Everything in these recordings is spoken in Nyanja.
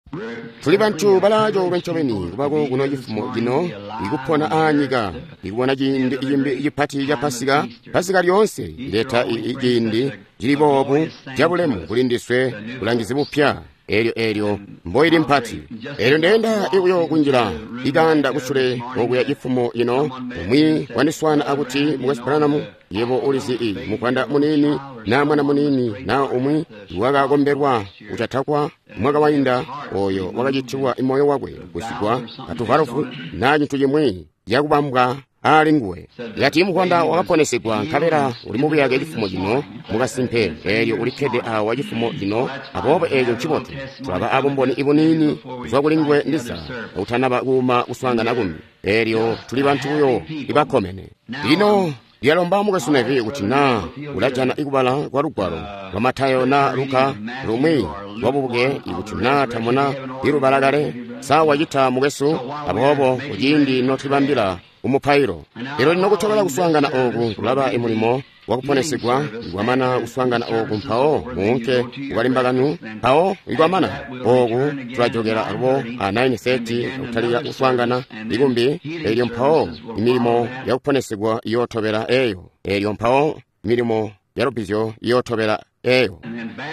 tuli bantu balajo benchoveni kubako kuno chifumo chino ikupona anyiga ikubona chindi ipati ya pasika lyonse ileta ijindi jilibobu jabulemu kulindiswe kulangize bupya elyo mboyili mpati elyo ndenda ikuyo kunjira iganda kusule okuya chifumo ino umwi kwaniswana akuti mukasipalanamu yebo ulisi mukwanda munini na mwana munini na umwi wakagomberwa utathakwa mwaka wainda oyo wakachithiwa imoyo wakwe kusigwa katuvarofu na chinthu chimwe yakubambwa ali nguwe yati mukwanda wakaponesedwa nkhavera uli mubi yake chifumo chino mukasimphe elyo ulikhede awa chifumo chino apopo elyo mchimoto twapa apo mboni ipunini zwakulingwe ndisa uthanapa kuma uswangana kumi elyo tuli banthuyo ipakhomene lino lyalomba mukasunevi kuti na ulajana ikubala kwa lugwalo lwa Matayo na Luka lumwi lwabubuke ikuti na thamona lilubalakale sawa chitha mukesu apopo uchindi nothibambira umuphairo lero lino kuthokera kuswangana oku kulaba imulimo wakuponesedwa ikwamana kuswangana oku mphawo munke ukalimbakanu mphawo ikwamana oku tulajokera alupo a 9:30 kuthalira kuswangana ikumbi elyo mphawo imilimo yakuponesedwa yothobera eyo elyo mphawo imilimo yarubizyo yothobera eyo.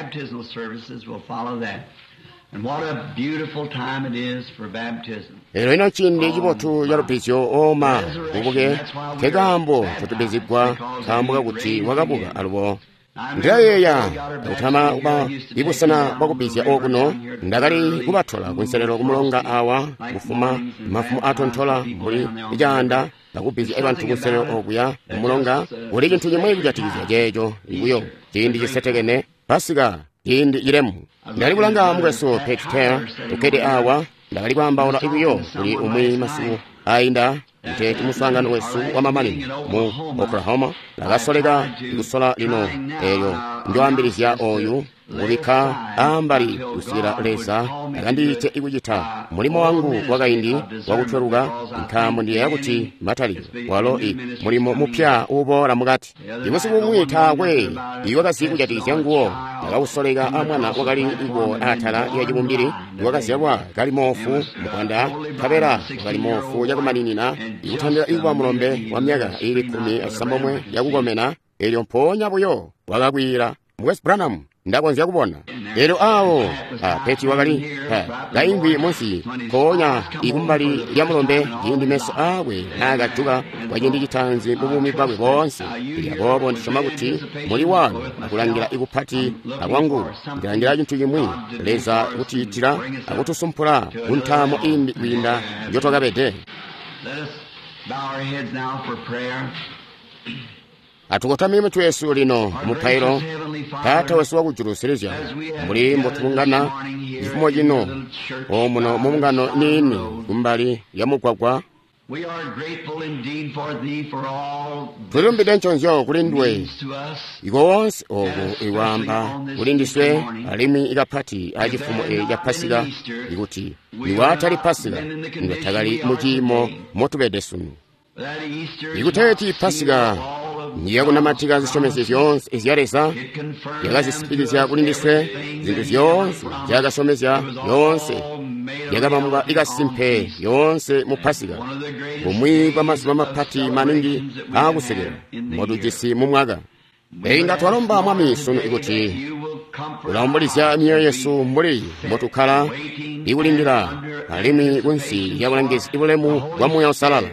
And what a beautiful time it is for baptism. Ero ino chindi chipotu yarubizyo oma kubuke kegambo chotubizibwa kambuka kuti wakabuka alupo ndayeya utama uba ibusana bakubizya okuno ndakali kubathola kunselero kumulonga awa kufuma mafumu atonthola muli ijanda nakubizya abantu kunselero okuya kumulonga uli chinthu chimwe kuchatikizya jejo ikuyo chindi chisetekene pasika chindi chilemu ndali kulanga mukweso pekitea ukede awa ndakali kwambaula ikuyo kuli umwi masiku ayinda nte timusangano wesu wa mamani mu Oklahoma lakasoleka ikusola lino eyo njoambirizya oyu ubika ambali usira leza nakandite ikuchitha mulimo wangu wakayindi wakuthweruka nkhamu ndiye yakuti mataliro walo mulimo mupya ubora mukati imusi kumwithakwe iwakasiku chatikizya nguwo nakausoleka amwana wakali iko athala yachikumbiri iwakaziyakwa kali mofu mukwanda khavera wakali mofu yakumaninina ikuthandira ikwa mulombe wa myaka ili 10 asambomwe yakukomena elyo mphonya buyo wakakwira West Branham ndakonzi yakubona lero awo peti wakali gaimbi monsi konya ikumbali ya mulombe yindi meso awe nagajuka wajindi chitanzi bubumi bwabwe bonse yabobo ndisoma kuti muli wanu akulangira ikuphati akwangu ndilangira chinthu chimwe leza kutitira akutusumpula kunthamo imbi kwinda njotoka bede. Atukotami mitu yesu lino muphairo tata wesu wakujulusirizya mulimbo tungana ifumo jino omuno mungano nini kumbali ya mugwagwa tulimbide nchonzo kulindwe iko wonse oku iwamba kulindiswe alimi ikaphati achifumo ya pasika ikuti iwatali pasika ngathagali mujimo motubede sunu ikuteti pasika niyakunamatika zishomese zonse izyalesa yakazisipikizya kulindiswe zinthu zonse yakasomesya yonse yakapambuka ikasimphe yonse mu pasika pomwe pamaso pa maphati maningi akusekera modujisi mumwaka inga twalomba mwami sunu ikuti ulawumbulizya miyo yesu mbuli motukhala ikulindira alimi kunsi yakulangisa ibulemu wa muya usalala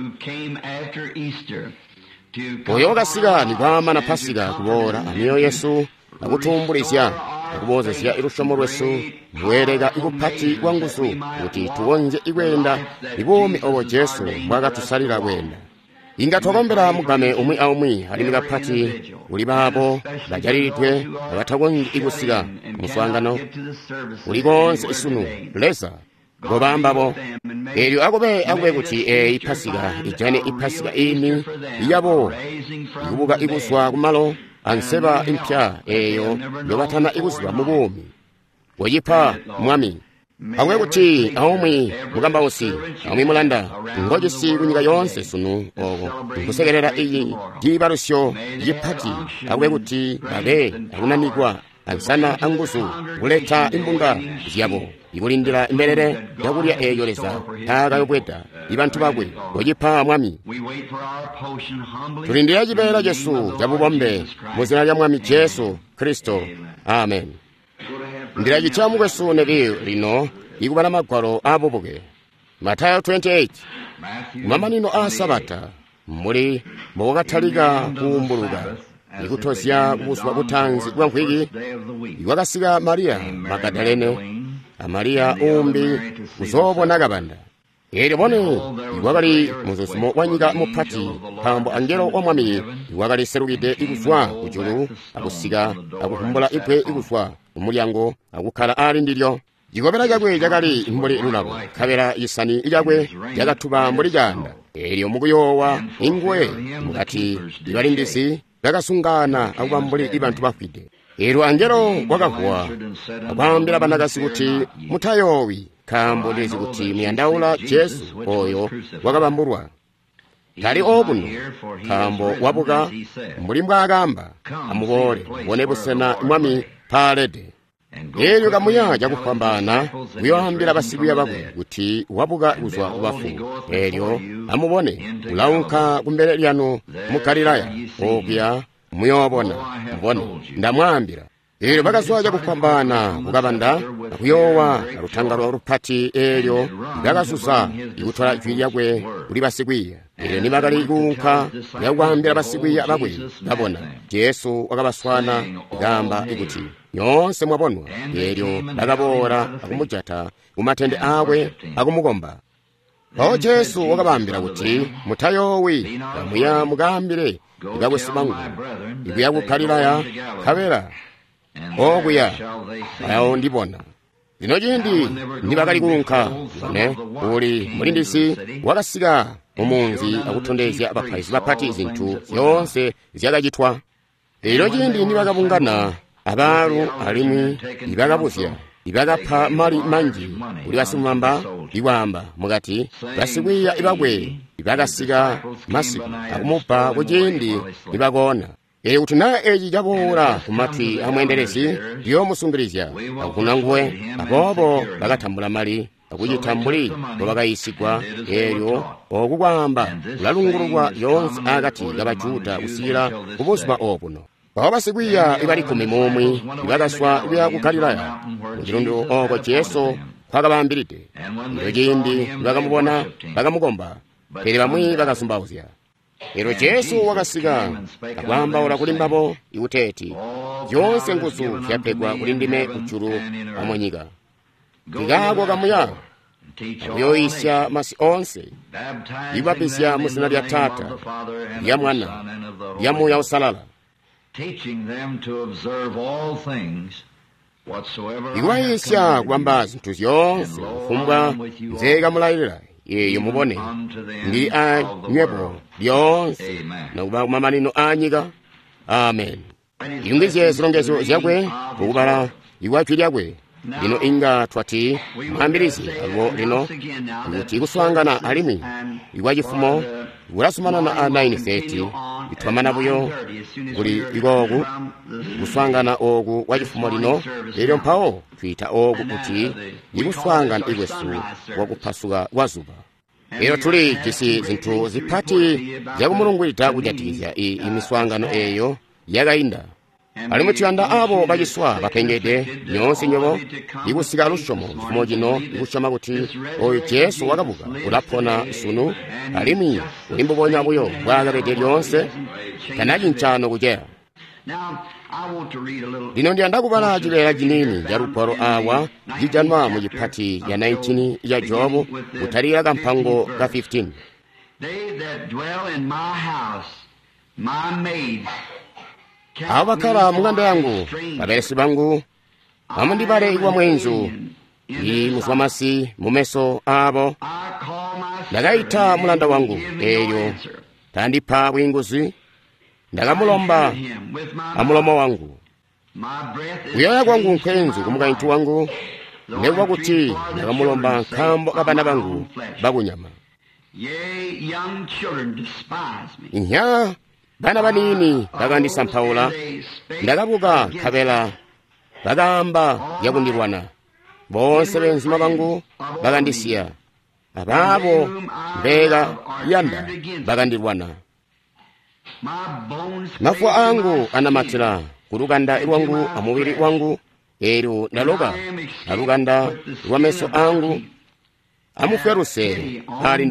oyo wakasika nikwama na pasika kubora amiyo yesu akutumbulizya akubozesya ilushomo lwesu muwereka ikuphati wangusu kuti tuwonje ikwenda ibumi obo jesu bwakatusalira kwenda inga twakombera mugame umwi aumwi alimi kaphati uli bapo bajalilidwe akathakonje ikusika muswangano ulikonse isunu lesa gobambabo elyo akube kuti ipasika ijane ipasika ini iyabo ikubuka ikuswa kumalo anseba impya eyo yobatana ikuswa mubumi wayipha mwami akube kuti aumwi mugamba usi aumwi mulanda ngojisi kunyika yonse sunu oko kusekerera iyi jibarusyo yiphati akube kuti babe akunanigwa ansana angusu kuleta imbunga ziyabo ikulindira imerere yakulya eyoleza nthaka yopweta ibanthu bakwe oyipa mwami tulindira chibeera Yesu chabubombe muzina lya mwami Yesu Kristo amen. Ndira chichamu kwesu nebi lino ikubala magwalo abubuke Matayo 28 mamanino a sabata muli mukathalika kuumbuluka ikutosya kubuswa kutanzi kwa nkhwiki iwakasiga Mariya Magadalene Mariya umbi kuzobona kabanda bone iwakali muzusumo wanyika muphati pambo angelo omwami iwakali serukide ikuswa kuchulu akusiga akuhumbula ipwe ikuswa umulyango akukhala ali ndilyo jikopera jakwe jakali mbuli lunako khabera isani ijakwe jakathupa mbuli janda elyo mukuyowa ingwe ngati ibalindisi bakasungana akupambuli ibanthu bafide ero angelo wakakuwa akwambira banakasi kuti muthayowi khambo lezi kuti muyandaula Yesu oyo wakapambulwa kali okuno khambo wapuka mbulimbwa akamba amukole wonepusena mwami palede elyo kamuya jakupambana kuyohambira basikwiya bakwe kuti wapuka uzwa ubafu elyo amubone ulaunka kumbele lyanu mukalilaya okuya muyobona mbone ndamwambira elyo bakazwa jakupambana kukapanda akuyowa aluthanga lwa luphati elyo bakasusa ikutwala ichwi lyakwe kuli basikwiya elyo nibakali ikunkha yakuambira basikwiya bakwe babona Yesu wakabaswana ikamba ikuti nyonse mwabonwa elyo bakabora akumujata kumathende akwe akumukomba pawo Yesu wakabambira kuti muthayowi kamuya mukambire ikakwesimangu ikuyakukhaliraya khabera okuya ayo ndibona lino chindi ndibakali kunkha ne uli mulindisi wakasika umunzi akuthondezya abakhazi baphati zinthu zonse zyakachitwa lino chindi ndibakapungana abalu alimwi ibakapusya ibakapha mali manji uli basimwamba iwamba mukati basikwiya ibakwe ibakasika masiku akumupa kuchindi ibakona kuti na eji jabola kumathwi amwenderesi ndiyo musungirizya akunangwe apopo bakathambula mali akuchithambuli bobakayisigwa elyo okukwamba kulalungulukwa yonse akati kabajuta usira kubusuma opuno pawo basikwiya ibali khumi momwe ibakaswa ibyakukhaliraya muchilondo oko Yesu kwakabambirite ilo chindi bakamubona bakamukomba pere bamwi bakasumbauzya ero Yesu wakasika akwamba ola kulimbapo iuteti yonse ngusu yapegwa kulindime uchulu amwanyika ikagwa kamuya akuyoyisya masi onse ibapisya musina lya Tata lya Mwana lya Muya usalala iwayisya kwamba zinthu zonse kufumbwa nzeka mulayirira yeyo mubone ndi anywepo lyonse nakuba mamanino anyika amen iyungizye zilongezo zyakwe kukubala iwachwi lyakwe lino inga twati mwambirizi alo lino kuti ikuswangana alimwi iwachifumo ikurasumana na 930 ithwamana buyo kuli ikoku kuswangana oku wachifumo lino lero mphawo twita oku kuti ikuswangana ikwesu wakuphasuka wazuba ero tuli tisi zinthu ziphati zakumulungu itakujatikizya imiswangano eyo yakayinda alimwe tiyanda abo bachiswa bapengede nyonse nyobo ikusika alushomo chifumo chino ikushama kuti oyo Yesu wakabuka ulaphona sunu alimi ulimbuponya buyo bwakapete lyonse kanali nchano kuchera lino ndiyanda kupala chileera chinini cha luporo awa jijanwa mu chiphati ya 19 ya Jobu kutalira kamphango ka 15 awo bakhala mung'anda yangu aberesi bangu amundibale iwa mwenzu muswamasi mumeso abo ndakayitha mulanda wangu eyo tandipha bwinguzi ndakamulomba amulomo wangu kuyoya kwangu nkhenzu kumukayinthu wangu ndekuwa kuti ndakamulomba nkhambo kabana bangu bakunyama inya bana banini bakandisamphaula ndakabuka khabela bagamba yakundirwana bonse benzima bangu bagandisiya ababo mbega yanda bagandirwana mafu angu anamatira kuruganda irwangu amubiri wangu ero naloga aruganda rwameso angu amufweruse ali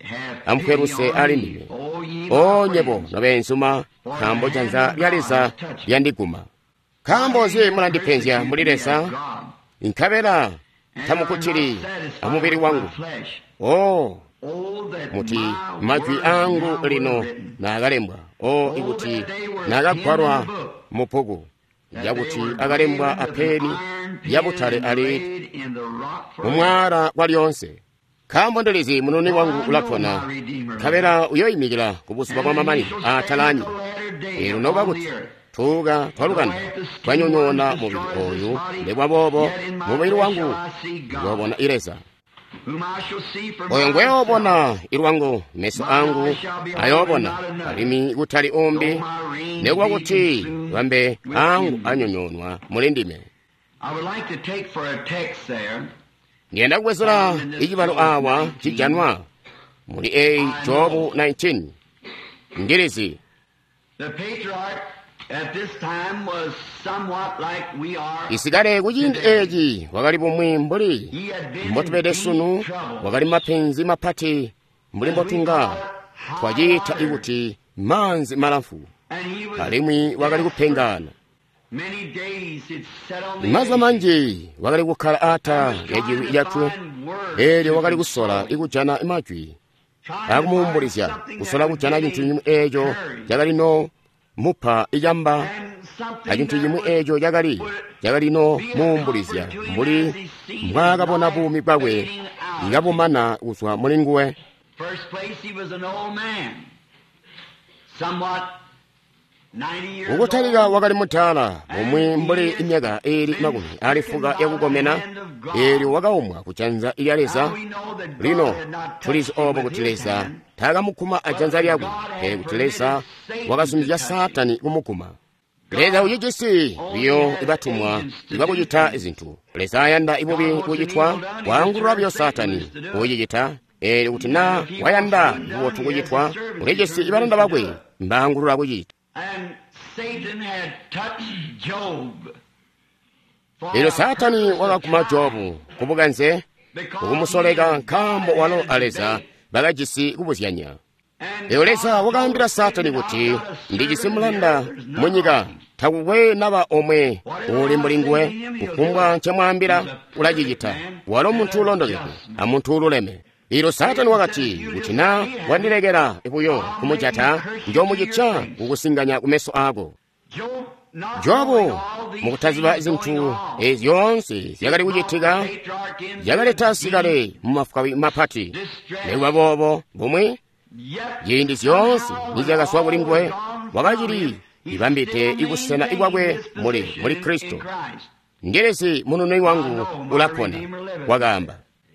ndime o nyebo nabensuma kambo janza yalisa yandiguma kambo ze mulandipenzya muliresa inkabera tamukuchiri amubiri wangu o muti majwi angu lino nagalembwa o ikuti nagakwarwa mupugu yakuti agalembwa apeni yabutale ali mumwara kwa lyonse kambo ndelizi munoni wangu ulapona kabera uyoyimikira kubusupa kwa mamani atalanyi ero noba kuti tuga twaluganda twanyonyona mubiri oyu ndebwa bobo mubiri wangu ngobona ilesa oyo ngweyobona irwangu meso angu ayobona alimi kutali umbi negwa kuti wambe angu anyonyonwa mulindime ngenda kuwesera ijibalo awa chijanwa muli Jobu 19 ngirizi isigale kuyindi eji wakali pomwe mbuli mbotipede sunu wakali mapenzi mapati mbuli mbotunga twajita ikuti manzi malafu alimwi wakali kupengana maza manji wakali kukhala ata yajiwi yatwe elyo wakali kusola ikujana imajwi akumumbulizya kusola kujana yintu yimu ejo yakali no mupa ijamba ajintu yimu ejo yakali no mumbulizya mbuli mwakabona bumi bwawe ingabumana uswa mulinguwe ukutalika wakali mutala omwe mbuli imyaka eri makumi alifuka yakugomena elyo wakaumwa kuchanza ilyaleza lino tulizi obo kutileza takamukuma ajanza lyakwe kutileza wakazumizya satani kumukuma leza uyijisi iyo ibatumwa ibakuchita izinthu leza ayanda ibubi kuyitwa wangulula byo satani uyijita elyo kuti na wayanda iwotu kuyitwa ulejesi ibalanda bakwe mbangulula kuyita ilo satani wakakuma Jobu kubukanze ukumusoleka nkambo walo aleza bakajisi kubuzyanya iyo leza wakambira satani kuti ndijisi mulanda munyika takukwe naba omwe uli mulinguwe kukumbwa nchamwambira ulajijita walo muntu ulondokeko amuntu ululeme ilo satani wakati kuti na wandilegera ibuyo kumujata njomujicha ukusinganya kumeso ako Jobu mukutaziba izinthu ezyonse yakali kujitika yakaleta sigale mumafuka mapati lewa bobo bomwe yindi zyonse nizakaswa bulingwe wakachiri ibambite ikusena ikwakwe muli Kristo ngeresi mununui wangu ulapona wakamba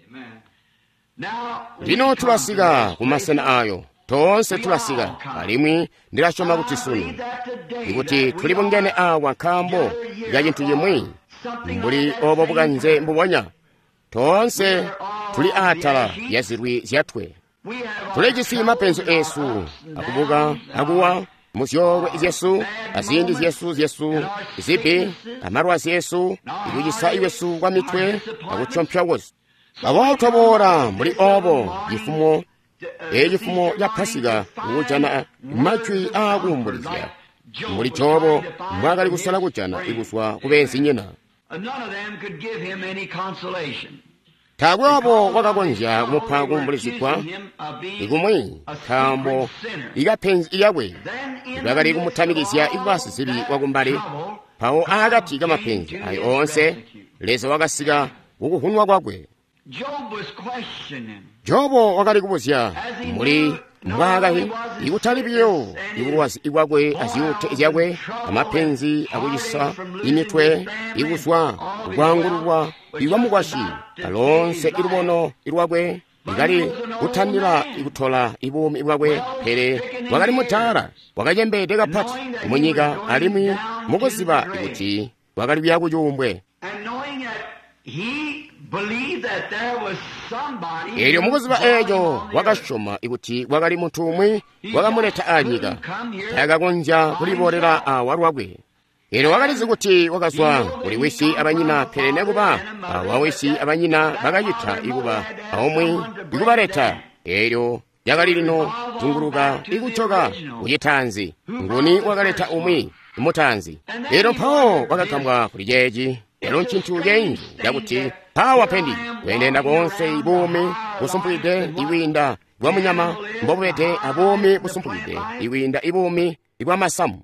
lino tulasika kumasena ayo tonse tulasika alimwi ndilashoma kuti sunu ikuti tuli bungene awa kambo yajintu yimwi mbuli obo bukanze mbubonya tonse tuli atala yazirwi zyatwe tulejisi mapenzo esu akubuka akuwa musyowe Yesu azindi Yesu zipi amarwasi Yesu ikujisa iwesu kwa mitwe akuchompya wose abawutobora muri obo ifumo ya Pasika ujana machwi akumburizya muri Jobo mwakali kusola kujana iguswa kubenzi nyina tagwabo wakakonja kumupha kumbulizikwa ikumwi kambo ikapenzi iyawe ibakali kumutamilisya ibasi sibi wakumbali pawo akati kamapenzi ayi onse leza wakasika ukuhunwa kwakwe Jobo wakali kubuzya muli mwakahi ikutalibiyo ikuwasi ikwakwe aziyute izyakwe amapenzi akujisa imitwe ikuswa kukwangululwa iwamukwashi kalonse ilubono ilwakwe ikali kuthandira ikuthola ibumi ibwakwe phere wakali mutala wakajembete kapati umunyika alimi mukuziba ikuti wakali byakujumbwe eryo mukuziba ejo wakashoma ikuti wakali mutumwi wakamuleta anyika tayakakonja kulibolera awalwabwe ero wakalizi kuti wakaswa kuli wisi abanyina phelene kuba awawisi abanyina bakayitha ikuba aomwe ikubaleta eryo yakali lino tunguluka ikuchoka kuyithanzi nguni wakaleta umwi imuthanzi ero mphawo wakakambwa kuli jeji ero nchinthu yenji yakuti phawa pendi kuyendenda konse ibumi busumpulide iwinda bwa munyama mbopete abumi busumpulide iwinda ibumi ibwa masamu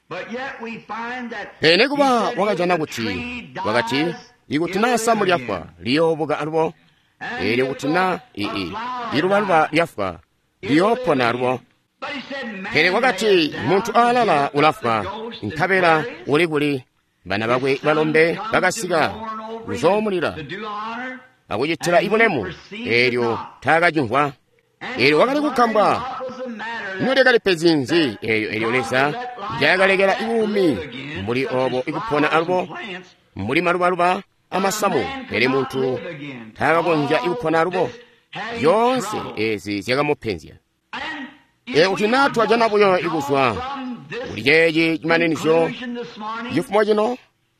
pene kuba wakajana kuti wakati ikutina samu lyafa liyobuka alubo eri kutina irubaluba lyafa liyopona alubo pene wakati muntu alala ulafa nkabera ulikuli bana bakwe balombe bakasiga uzomulira akuyitira ibulemu eryo takajungwa eryo wakali kukambwa nolekali pezinzi eryo lesa jagalekera iwumi muli obo ikupona alubo muli malubaluba amasamu eri muntu takakonja ikupona alubo yonse ezi zyakamupenzya kuti nathu ajana buyo ikuzwa uli jeji chimanenisyo yifumo jino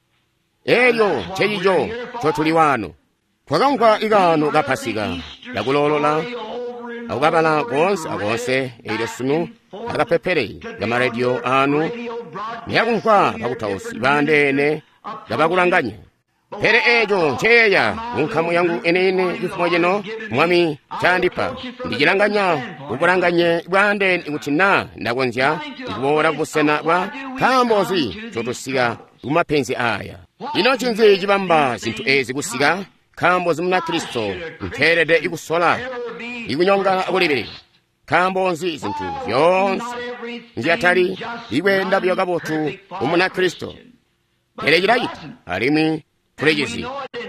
eryo chejijo chotuli wano twakangwa ikano kapasika lakulolola akukapana konse eryo sunu akapepere gamaradio anu niyakunkwa pakutausi bandene gapakulanganya pere ejo cheya unkhamu yangu enene yifumo jino mwami chandipa ndijilanganya ukulanganye bwandene ikutina ndakonja ikubora kusena bwa kambozi chotusiga kumapenzi aya ino chinzi chibamba zinthu ezi kusika kambozi muna kristo mpherede ikusola ikunyonga akulibiri kambozi zinthu yonse njiyatali ikwenda byokabotu umuna kristo perejirayita alimi kulejezi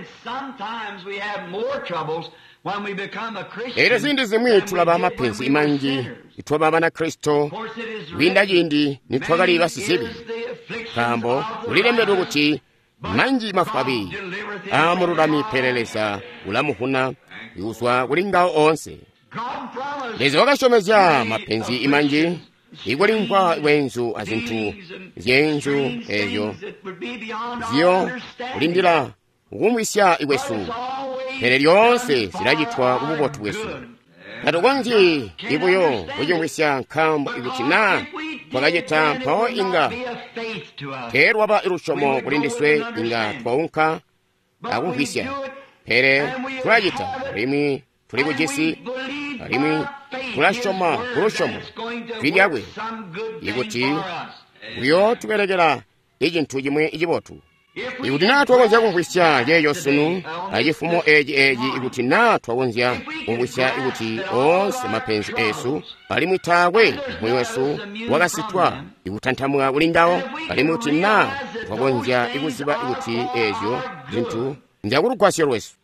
ero zindi zimwe tulaba amapenzi imanji itwaba bana kristo winda jindi nitwakali basizibi kambo ulilembedwa kuti manji mafabi amurudami pereleza ulamuhuna yuswa kulingawo onse lezi wakashomeza mapenzi imanji ikulinkwa wenzu azinthu zenzu ezo ziyo ulindira ukumwisya iwesu pere lyonse zilajitwa kububotu bwesu katokonji ibuyo kujumwisya nkhambo ikutina twakajita mphawo inga terwapa irushomo kulindiswe inga twaunka akumvisya pere tulajita limi tuli kujisi limi tulashoma kurushomo twilyabwe ikuti uyo tukerekera ijinthu jimwe ijibotu ikuti natwakonja kumvisya yeyo sunu ajifumo eji ikuti natwakonja kumvisya ikuti onse mapenzi esu pali mwitagwe mmoyo wesu wakasitwa ikutanthamwa kulingawo pali muti na twakonja ikuziba ikuti ezo zinthu njakulugwasyo lwesu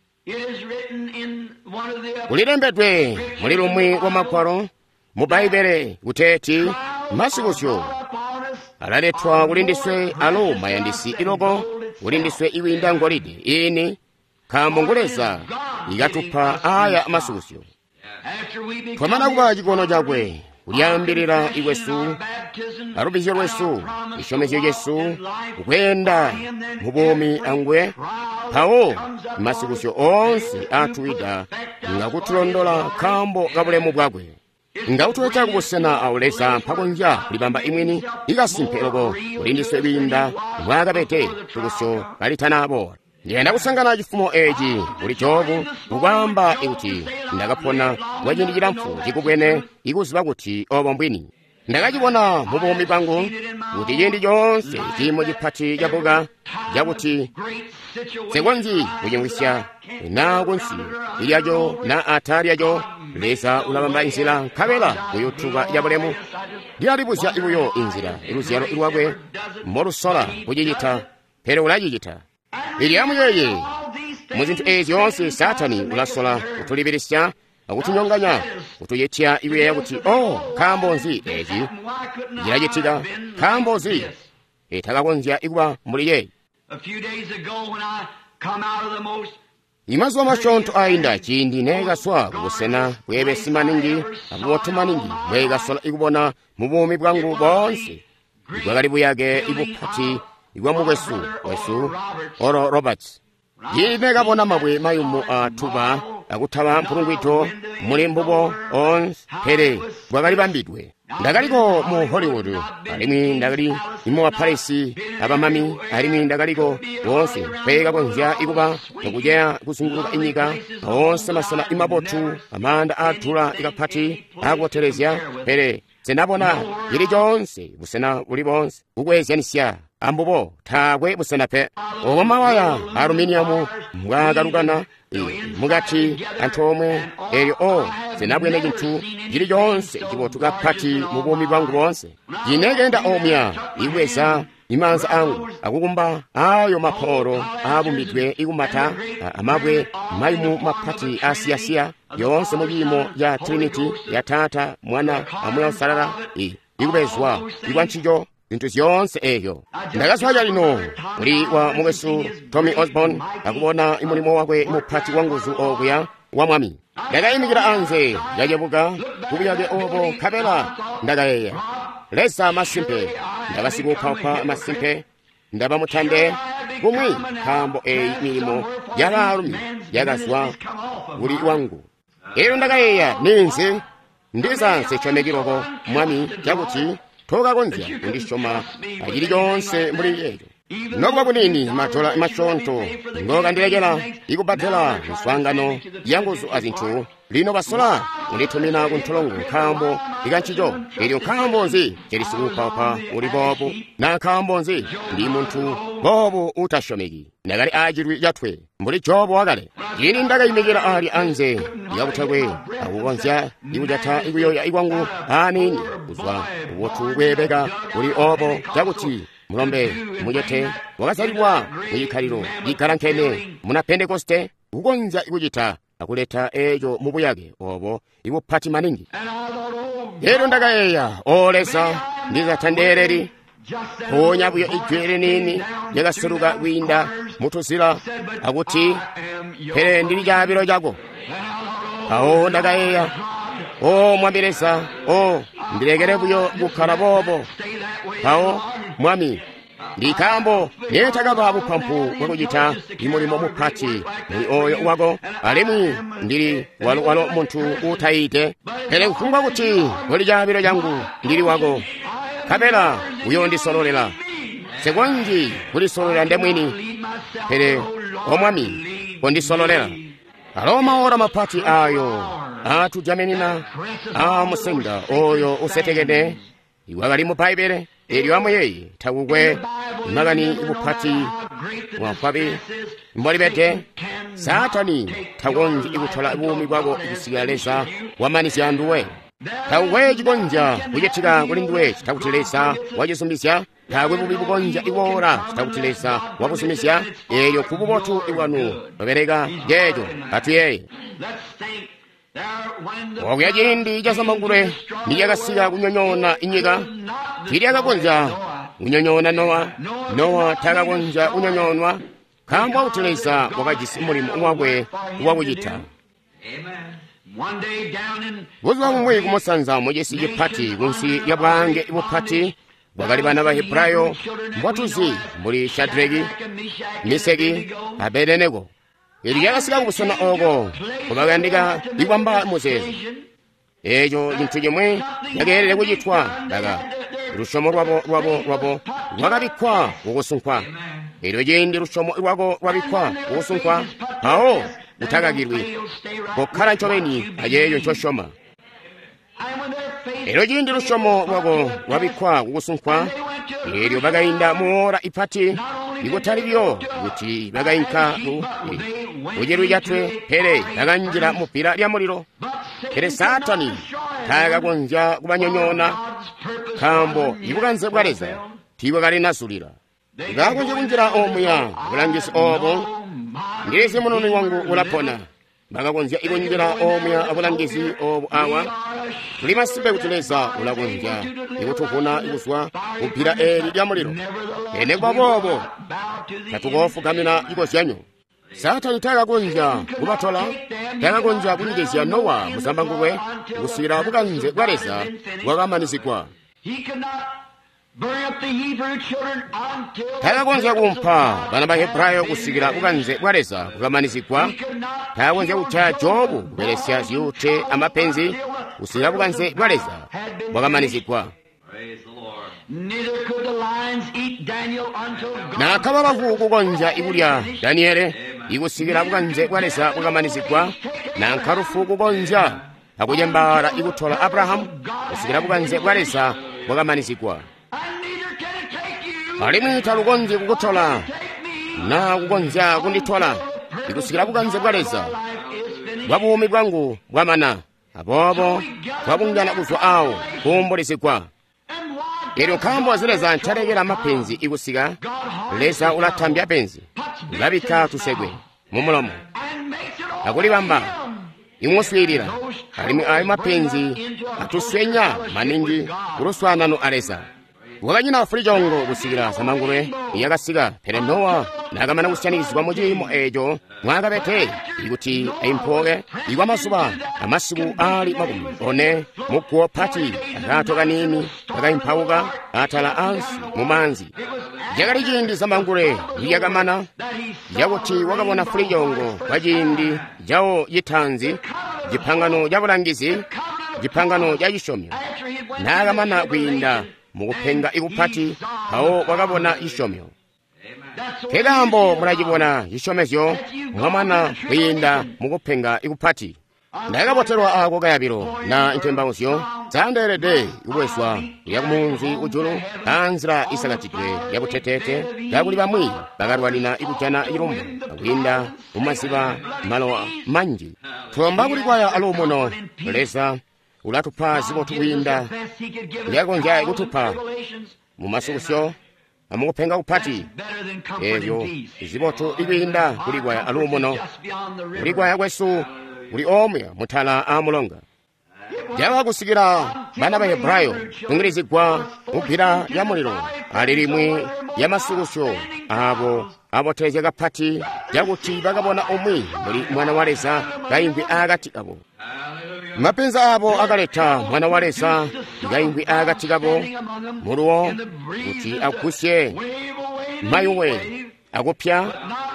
ulilembedwe muli lumwi wa makwaro mu baibele kuteti masikusyo alaletwa kulindiswe alo mayandisi iloko kulindiswe iwinda ngolide ini kambongoleza ikatupha aya amasikusyo twamana kuba chikono chakwe kuliyambirira iwesu alubisyo lwesu ishomesyo yesu kukwenda mubomi angwe pawo masikusyo onse athuwida ngakutulondola kambo kabulemu bwakwe ngautuweka kubusena auleza mpakonja kulibamba imwini ikasimpeloko kulindiswe binda mwakapete tukusyo kalitanabo ngenda kusangana chifumo echi kuli choku kukwamba ikuti ndakapona wachindikira mpfu chikubwene ikuziba kuti obombwini ndakachibona mubomi pangu kuti chindi chonse chimo chiphati chapuka chakuti sekonji kuchimwisya nakunsi ilyacho na atali yacho lesa ulabamba inzira nkhabela kuyuthuka yabulemu lyalipusya ibuyo inzira iluzyalo ilwakwe molusola kuchichitha phere ulachicitha ilyamu yeye muzinthu ezi yonse satani ulasola kutulipirisya akutinyonganya kutuyethya iwe yakuti kambonzi ezi jilajitika kambonzi itakakonja ikuba muli yeyi imazuwa mashonto ayinda chindi negaswa kusena bwebesi maningi abotu maningi bwegasola ikubona mu bumi bwangu bonse igwagali buyage ibuphati igwa mu wesu oro Roberts yinegabona mabwe mayumu atuba akutaba mpulungwito mulimbubo ons pere bwagali bambidwe ndagaliko mu Hollywood alimi ndagali imu wa Paris abamami alimi ndagaliko wonse pega konja ikuba nokuja kusunguluka inyika wonse masala imabotu amanda atula ikapati agoterezya pere senabona yili jonse busena uli bonse ukwezyanisya ambubo thagwe busena pe omawaya aluminium mwagalugana mugati antomwe eyo senabwene gintu yili jonse kibotuka pati mu bumi bwangu bonse yinegenda omya iweza imanza angu akukumba ayo maporo abumbidwe ikumata amabwe maimu mapati asiyasiya yonse mubimo ya Trinity ya Tata Mwana amwe osalala ikubezwa ikwanchijo zintu zyonse eyo ndagaswaja lino uli wa mugesu Tommy Osborne akubona imulimo wakwe mupati wanguzu okuya wa mwami ndagayimikira anze yajebuga kubuyage obo kabela ndagayeya lesa masimpe ndabasibupapa masimpe ndabamutande bumwi kambo milimo yabalumi yagaswa uli wangu ero ndagayeya ninze ndizanse chomegiroko mwami jakuti toga gonja ndishoma agiri jonse muri yeyo nogwa bunini matola mashonto ngoga ndiregera ikubatela nswangano yanguzu azintu lino basola ulitumina kuntolongo kambo iganchijo elyo kambonzi jelisukupapa uli bobo na kambonzi ndi muntu bobo utashomegi nagali ajirwi yatwe muri jobo wagale yini ndaga imegera ali anze yabutagwe abugonza ibujata iguyoya igwangu amin uzwa wotubebega uli obo jaguti mulombe mujete wakasalibwa muyikaliro yikarankene muna Pentekoste ugonza ikujita akuleta ejo mubuyage obo ibupati maningi ero ndagayeya olesa ndiza tandereri konyabuyo ijwere nini yagaseruga winda mutuzira akuti pere ndirijabiro jago aho ndagayeya mwambiresa ndiregere buyo bukarabobo aho mwami ndikambo netaga babu pampu kwakujita imulimo mupati ni oyo wago alimi ndiri walo muntu utaite pere ukunga kuti olijabiro jangu ndiri wago kabela uyo ndisololera segwanji kulisololera ndemwini pere omwami kondisololera aloma ora mapati ayo atujamenina amusenga oyo usetegede iwagali mu Bible elyo amuyeye tagugwe magani ibupati wafabi mbolibete satani tagonji ibutola bumi bwago ibisigalesa wamanisi anduwe tagwe jigonja kujetika kulindwe takutelesa wajisumbisya tagwe bubi bugonja iwora takutelesa wakusumisya elyo kububotu iwanu baberega jejo atuye oguyajindi jasamagure niyagasiga kunyonyona inyiga tiriagagonja unyonyona Noa tagagonja unyonyonwa kambwa uteleza wakajisi mulimo umwagwe uwagujita buzwa mumwe kumusanza mujesi yipati kunsi yabange ibupati bwagali bana bahebrayo mbwatuzi muri Shadraki Miseki Abedenego eri yagasiga kubusona ogo kubagandiga igwamba Moses ejo ntujemwe yagerere kujitwa daga rushomo rwabo rwagabikwa ugusunkwa ero gende rushomo rwago rwabikwa ugusunkwa aho utagagirwe bokara ncobeni ayeyo ncoshoma ero gende rushomo rwago rwabikwa ugusunkwa ero bagainda muora ipati igotari byo guti bagayinka ujeru yatwe pere naganjira mupira lya muliro pere satani tagagonja kubanyonyona kambo ibuganze bwareza tibagari nasulira gagonje kunjira omuya bulangisi obo ngeze munoni wangu ulapona bakakonja ikunjira omwe abulangizi awa tuli masibe kutileza ulakonja ikutukuna ikuswa kuphira eli lya muliro ene kwabobo katukofukamira ikosyanyo Satani takakonja kubathola takakonja kunyikizya Nowa musambangukwe kusira bukanze bwareza bwakamanizikwa takakonja kumpha bana ba Hebrayo kusikira bukanze bwareza bwakamanizikwa takakonja kutha Jobu kuperesya ziyuthe amapenzi kusira bukanze bwareza bwakamanizikwa nakaba bakukonja ibulya Daniele ikusikira bukanze bwareza bwakamanizikwa nankharufu kukonja akuyembara ikuthola Abrahamu kusikira bukanze bwareza bwakamanizikwa alimwita lukonje kukuthola na kukonja kundithola ikusikira bukanze bwareza bwabuumi bwangu bwamana abobo bwabungana kuswa awo kumbulizikwa ero khambo zileza ntchatekera mapenzi ikusika lesa ulathambya penzi ulabika tusegwe mumulomo akulibamba imoswirira alimi ayo mapenzi atuswenya maningi uluswanano alesa wakanyina fulijongo kusikira samangulwe iyakasika pere Nowa nakamana kusyanizwa muchimo ejo mwakapete ikuti aimpoke ikwa masuba amasiku ali makumi one mukuwo phati akatoka nini akaimpauka atala ansi mumanzi jakali chindi samangulwe iyakamana yakuti wakabona fulijongo pachindi jawo yithanzi jiphangano jabulangizi jiphangano jachishomyo nakamana kwinda mukuphenga ikuphati awo wakabona ishomyo kekambo mulachibona ishomezyo mwamana kuyinda mukuphenga ikuphati ndakapoterwa ako kayapiro na intembaunsyo zanderede ikubweswa yakumunzi ujulu anzira isakatidwe yakuthetete yakulipa mwi bakalwalina ikujana ilumbu akuyinda umasipa malo manji thomba kulikwaya alumono lesa ulatupha zipotu kuyinda yakonja ikutupha mumasukusyo amukuphenga kuphati ebyo zipotu ikuyinda kulikwaya alumono kulikwaya kwesu kuli omwe muthala amulonga jakakusikira bana ba Hebrayo kung'ilizigwa muphira ya muliro ali limwe ya masukusyo abo tezeka phati jakuti bakabona omwe muli mwana walesa kayimbi akati abo mapenza abo akaletha mwana walesa kayimbi akati kabo muluwo kuti akusye mayuwe akupya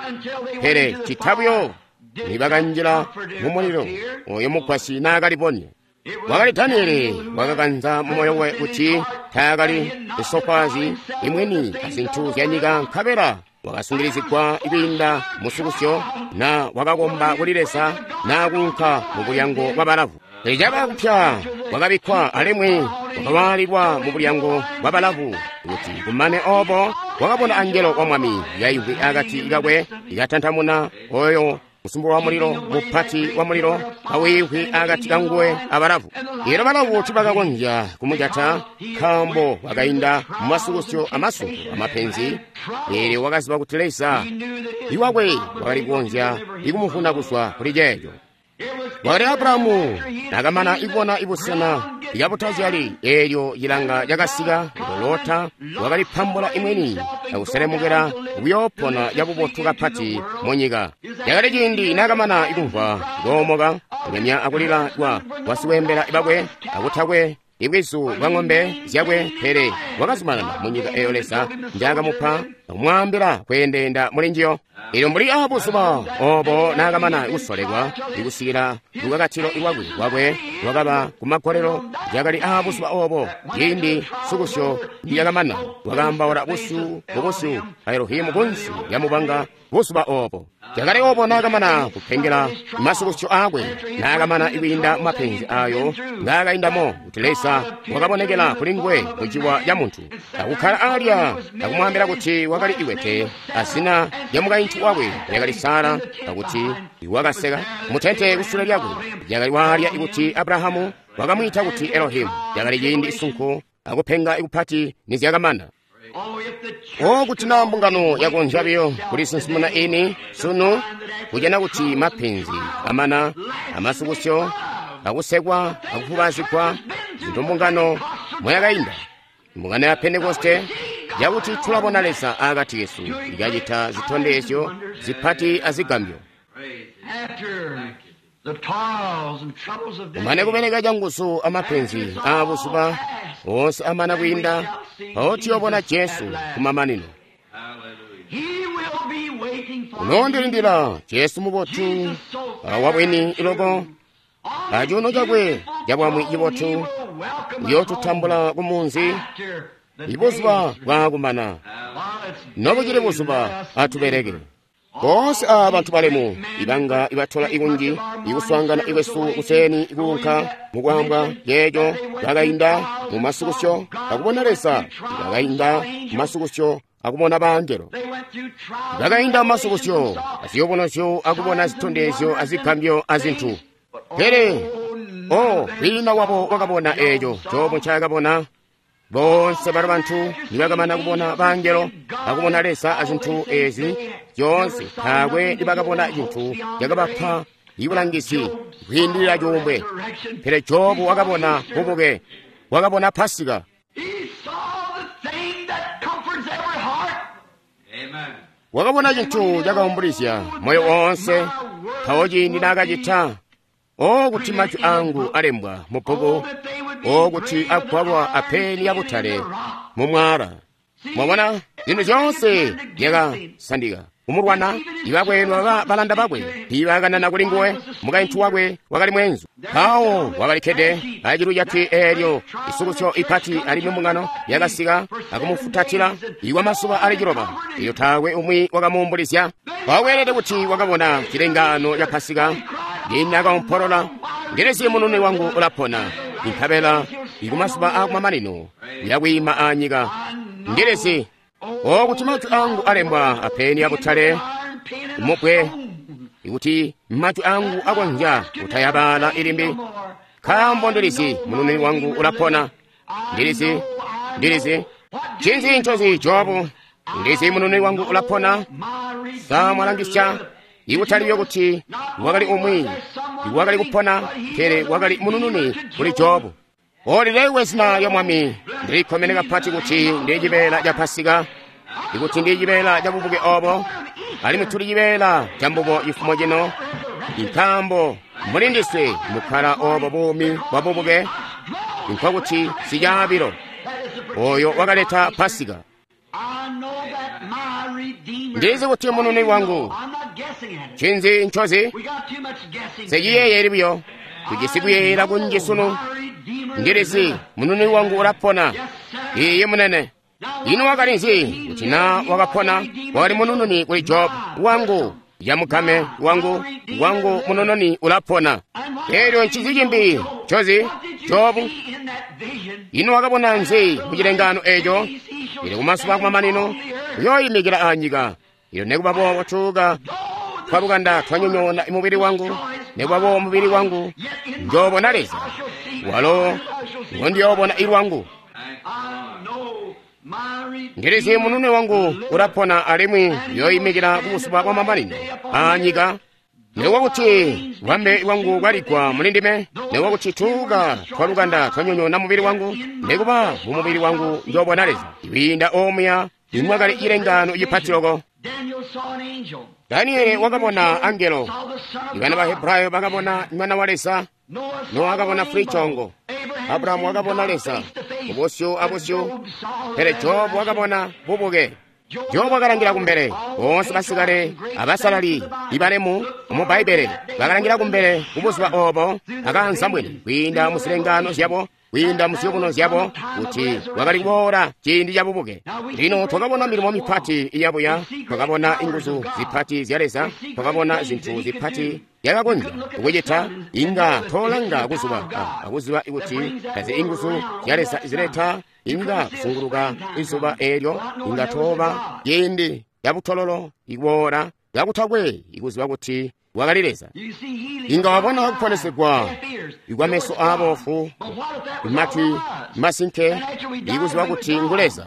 pere chithabuyo nibakanjira mumuliro oyo mukwasi nakaliponya wakali Danieli wakakanza mumoyo we kuti thakali isokwazi imweni asinthu zyanika nkhabera wakasungirizikwa ipinda musukusyo na wakakomba kulilesa nakunkha mubulyango bwa balavu ijabakupya wakabikwa alemwe wakawalibwa mubulyango bwa balavu kuti kumane obo wakabona angelo wamwami yayibwe akati ikabwe ikatanthamuna oyo musumbu wa muliro muphati wa muliro awihwi akati kanguwe abalavu ero balavu tibakakonja kumujatha khambo wakayinda mumasukusyo amasunku amapenzi ere wakazipa kutelesa iwakwe wakalikonja ikumufuna kuswa kulijejo wakati Abrahamu nakamana ikuona ibusana yaputazyali eryo yilanga yakasika lolotha wakaliphambula imweni yakuseremukira kuyopona yakupothuka phati monyika yakati chindi nakamana ikumva ngomoka kulemya akulira wasiwembera ibakwe akuthakwe ikwisu kwa ng'ombe zyakwe phere wakazumalana munyika eyolesa njakamupha kumwambira kuyendeyenda mulinjiyo ilo mbuli abusuba obo nakamana ikusolekwa ikusikira lukakathiro iwakwe wakwe wakaba kumakolero jakali abusuba obo yindi sukusyo yakamana wakamba ora busu bukusu Elohimu kunsi yamupanga busuba obo jakali obo nakamana kuphengera masukusyo akwe nakamana ikuyinda mapenzi ayo nakayindamo kutelesa wakabonekera kulingwe kuchiwa ya munthu akukhala alya akumwambira kuti wakali iwete asina yamukayinthu wakwe yakali Sara akuti iwakaseka mutente kusula lyakwe yakali walya ikuti Abrahamu wakamwita kuti Elohimu yakali yindi isunkhu akuphenga ikuphati niziyakamana kuti na mbungano yakonjabiyo kuli sinsimuna ini sunu kujana kuti mapinzi amana amasukusyo akusekwa akufubazikwa ntombungano mwayakainda mbungano ya Pentekoste yakuti tulabonalesa akati Yesu ikachita zithondezyo ziphati azigambyo umane kumeneka changuso amapenzi abusupa onse amana kuyinda paoti yobona Yesu kumamanino unondilindira Yesu mubotu wabweni iloko ajuno chakwe jabwamwi ibotu yotutambula kumunzi ibusupa bwakumana nobuchire busupa atubereke bonse abantu balemu ibanga ibathola ikunji ikuswangana iwesu kuseni ikunka mugwambwa yejo bagayinda mu masukusyo akubonalesa bagayinda mu masukusyo akubona bangero bagayinda mu masukusyo asiyobonasyo akubona zithondezyo azikambyo azinthu pere wina wabo wakabona ejo chobo chakabona bonse bali bantu nibagamana kubona bangero akubona lesa azinthu ezi yonse kagwe nibagabona inthu yakabapha ibulangisi kwindira jombe pere chobo wakabona kubuke wakabona Pasika wakabona chinthu chakaumbulisya moyo wonse paoji ndinakachita kuti machu angu alembwa mupoko kuti agwagwa apeni abutale mumwala mwabona zinthu zonse yakasandika umurwana ibakwenwa balanda bakwe ibakanana kuli nguwe mukayinthu wakwe wakali mwenzu awo wakalikede ajiru yati elyo isukusyo ipati ali mbungano yakasika akumufutatira iwa masuba ali jiroba iyo tawe umwi wakamumbulisya wawelede kuti wakabona chilengano ya Pasika ndinakampolola ngeresi munune wangu ulapona inkhabela ikumasuba akumamanino yakwima anyika ngeresi kuti machu angu alembwa apeni abutale umupwe ikuti machu angu akonja utayabala ilimbi kambo ndirisi munune wangu ulapona ndirisi chinzi nchozi chobo ndirisi munune wangu ulapona samwalangisha ikutaliyo kuti wakali umwi wakali kupona kere wakali munununi kuli chobo olilewe ya mwami ndikomeneka pati kuti ndijibela ja Pasika ikuti ndijibela ja bubuke obo ali mutuli jibela jambubo ifumo jino inkambo mulindiswe mukhala obo bumi wabubuke inkokuti sijabiro oyo wakaleta Pasika ndize kuti munune wangu chinzi nchozi seyiyeye ilibiyo kujisikuyela kunjisuno ngeresi munune wangu ulapona iye munene ino wakalinzi kutina wakapona wali munununi kuli job wangu yamukame wangu munununi ulapona elyo nchizijimbi chozi jobu ino wakapona nzi mujilengano ejo ili kumasuba kumamanino yoyimikira anyika iyo nekubabo watuga twabuganda twanyonyona imubiri wangu nekubabo mubiri wangu njobona leza walo ngondiyobona ilwangu ngeresi munune wangu ulapona alimwi yoyimikira kumusuba kwa mamanino anyika newakuti wambe wangu walikwa mulindime newakuti tuga twaluganda twanyonyona mubiri wangu nekuba mumubiri wangu njobona leza iwinda omya imwagali ilengano ipatiloko Danieli wakabona angelo ibana bahebrayo bakabona mwana wa lesa no akabona frichongo Abrahamu wakabona lesa abosyo pere Jobu wakabona bubuke Jobu akalangira kumbere bonse basigale abasalali ibalemu mu Baibele bakalangira kumbere kubusuba obo akansambweni kwinda musilengano zyabo kwinda musiyokuno zyabo kuti wakalibora chindi yabubuke lino twakabona milimo mipati iyabuya twakabona inguzu zipati zyalesa twakabona zinthu zipati yakakonja ukujeta inga tolanga akuziba ikuti kazi inguzu zyalesa izileta inga kusunguluka izuba elyo inga toba yendi yabutololo iwora yakutagwe ikuziba kuti wakalileza inga wabona kuponesekwa igwa meso abofu imati masinke ikuziba kuti nguleza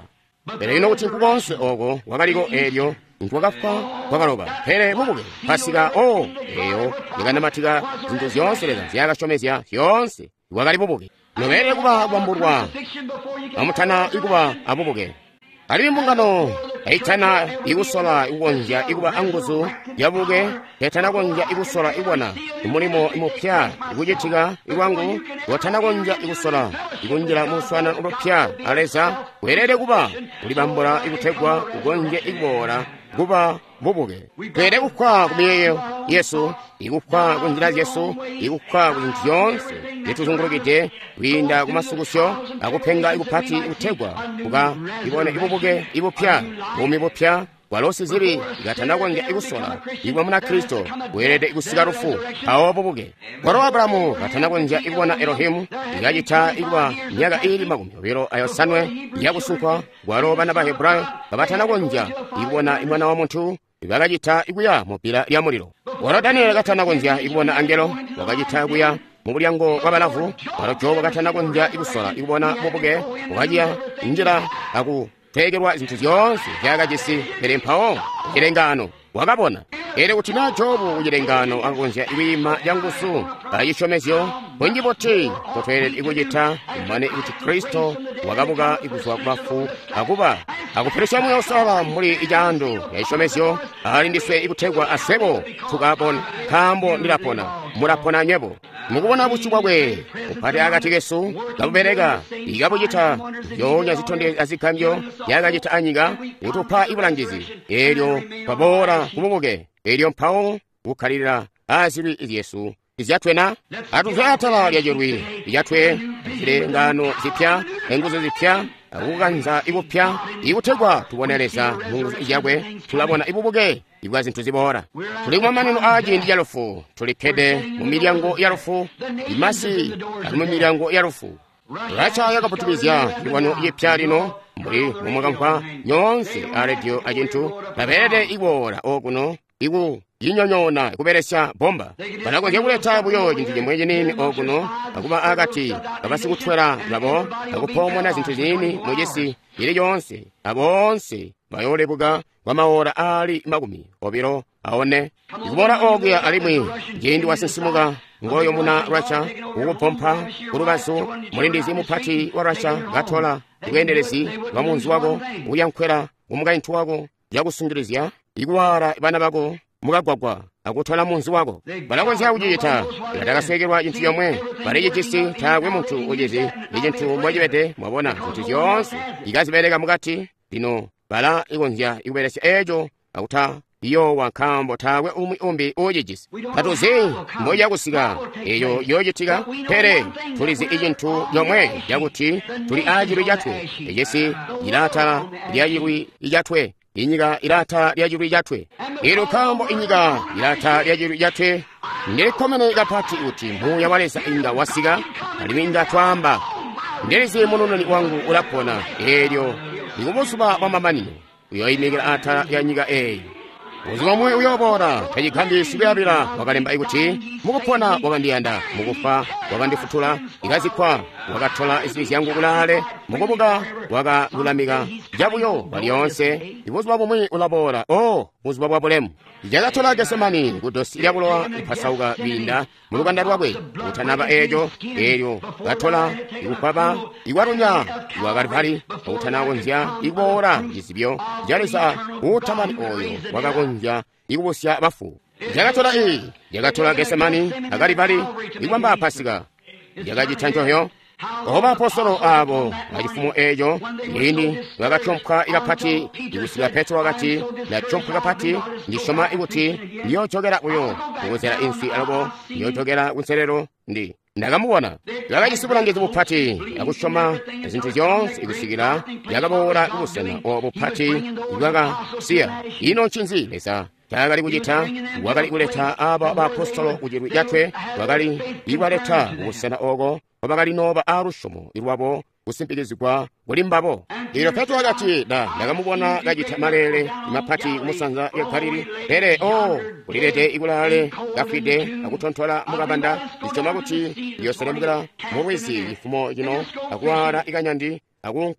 bere ino kuti nkukonse oko wakaliko elyo nkwakafa kwakaloba pere mubuke pasika eyo ikanamathika zinthu zonse leza ziyakashomezya yonse wakali bubuke nobere kuba kwambulwa amuthana ikuba abubuke alibi mbungano aithana ikusola ikukonja ikuba anguzu yabuke yathana konja ikusola ikwana imulimo imupya ikujitika ikwangu wathana konja ikusola ikunjira muswana ulopya aleza werere kuba ulibambula ikuthegwa ukonje ikubora kuba bubuke kwere kukwa kumiyeyo Yesu ikukwa kunjira Yesu ikukwa kunthu yonse yetuzungulukite winda kumasukusyo akuphenga ikupati ikuthegwa kuka ibone ibubuke ibupya bumi bupya walose ziri igathana konja ikusola ikwa muna Kristo werede ikusika rufu awo bubuke kwaro Abrahamu gathana konja ikubona Elohimu igajitha ikuba myaka 20 ayosanwe yakusunkwa gwalo bana ba Hebrayo babathana konja ikubona imwana wa munthu ibagajitha ikuya mupira lya muliro walo Danieli gathana konja ikubona angelo wakajitha ikuya mu mulyango w'abalavu walo Jobu gathana konja ikusola ikubona bubuke ukajiya injira akutegerwa zinthu zonse vyakajisi pere mphawo chilengano wakabona ere kuti na Jobu uchilengano akakonja iwima yangusu ayishomezyo ponjipoti potwere ikujitha imane ikuti Kristo wakabuka ikuzwa kubafu akuba akupheresha moyo osala muli ijando yayishomezyo ali ndiswe ikuthegwa asebo tukapona khambo ndilapona mulapona nyebo mukubona buchukwa bwe upate akati Yesu kabubereka ikabujitha yonya zitonde azikhamyo yakajitha anyika utupha ibulangizi elyo pabora kububuke elyo mphawo ukhalira azili Yesu izyatwena atuzatala lyajorwi izyatwe zilengano zipya enguzo zipya akukanza ibupya ikuthegwa tubonereza mungu ijabwe tulabona ibubuke ibwa zinthu zibora tulimwa maneno aji ndi yalufu tuliphede mu milyango yalufu imasi ali mu milyango yalufu racha yakaputulizya iwano yepya lino mbuli mumwakampha nyonse aredio ajinthu naberede ibora okuno iku yinyonyona ikuberesya bomba panakonje kuleta buyo chinthu chimwechi nini okuno akuba akati kapasikuthwera labo akupomona zinthu zinini mujesi ili yonse abonse bayolebuka kwa maora ali makumi obiro aone ikubona okuya alimwi njindi wasinsimuka ngoyo muna Russia ukupompa urubaso mulindizi mupati wa Russia gathola kuyenderezi wa munzi wako uyankhwera umukayinthu wako yakusungirizya ikuwara bana bako mukagwagwa akuthola munzi wako balakonza kujita ngatakaswekerwa chinthu yomwe pali chisi thakwe munthu ujezi ichinthu mwachipete mwabona zinthu zonse ikazipereka mukati lino bala ikonzya ikuberesya ejo akutha iyo wankhambo thakwe umbi ujijisi katuzi mmoja yakusika iyo yojitika pere tulizi ichinthu yomwe yakuti tuli ajiru ijatwe ejesi ilata lyajiru ijatwe inyika ilata lyajiru ijatwe ilo khambo inyika ilata lyajiru ijatwe ndilikomene ikapati uti mbuya walesa inga wasika aliminga twamba ndilizi mununani wangu ulapona elyo ikubusuba wamamanino uyoyimikira ata yanyika eyi uzima mwe uyobora tajikhambisi kuyabira wakalemba ikuti mukupona wakandiyanda mukufa wakandifutula ikazikwa wakathola izizi yangu kulale mukubuka wakalulamika jabuyo waliyonse ibuzima bumwe ulabora buzima bwa bulemu ijakathola Getsemani kudosi lyakulowa iphasauka binda mulukanda lwakwe uthanaba ejo elyo gathola ikupapa iwarunya iwakalipali uthanako nzya ikubora izibyo jalisa uthamani oyo wakakonja ikubusya bafu jakathola jakathola Getsemani akalipali ikwamba pasika jakajitha nchoyo oba apostolo abo achifumu ejo lini wakathompha ikapati ikusika Petro wakati nathompha ikapati ndishoma ikuti ndiyochokera uyo kuwuzera insi alobo ndiyochokera kunserero ndi ndakamubona yakachisikulangiza buphati akushoma zinthu zonse ikusikira yakabora ikusena obuphati ikakasiya ino nchinzilesa chakali kuchitha wakali kuleta aba baapostolo ujiru yatwe wakali ikwaleta kusena oko wabakali noba arushomo ilwabo kusimpikizikwa kulimbabo ilo Petro wakati ndakamubona kachitha malele imaphati umusanza yakhalili pere kulilete ikulale kafide akutonthola mukapanda ichoma kuti yoselembukira muwisi ifumo ino akuwala ikanyandi akunkha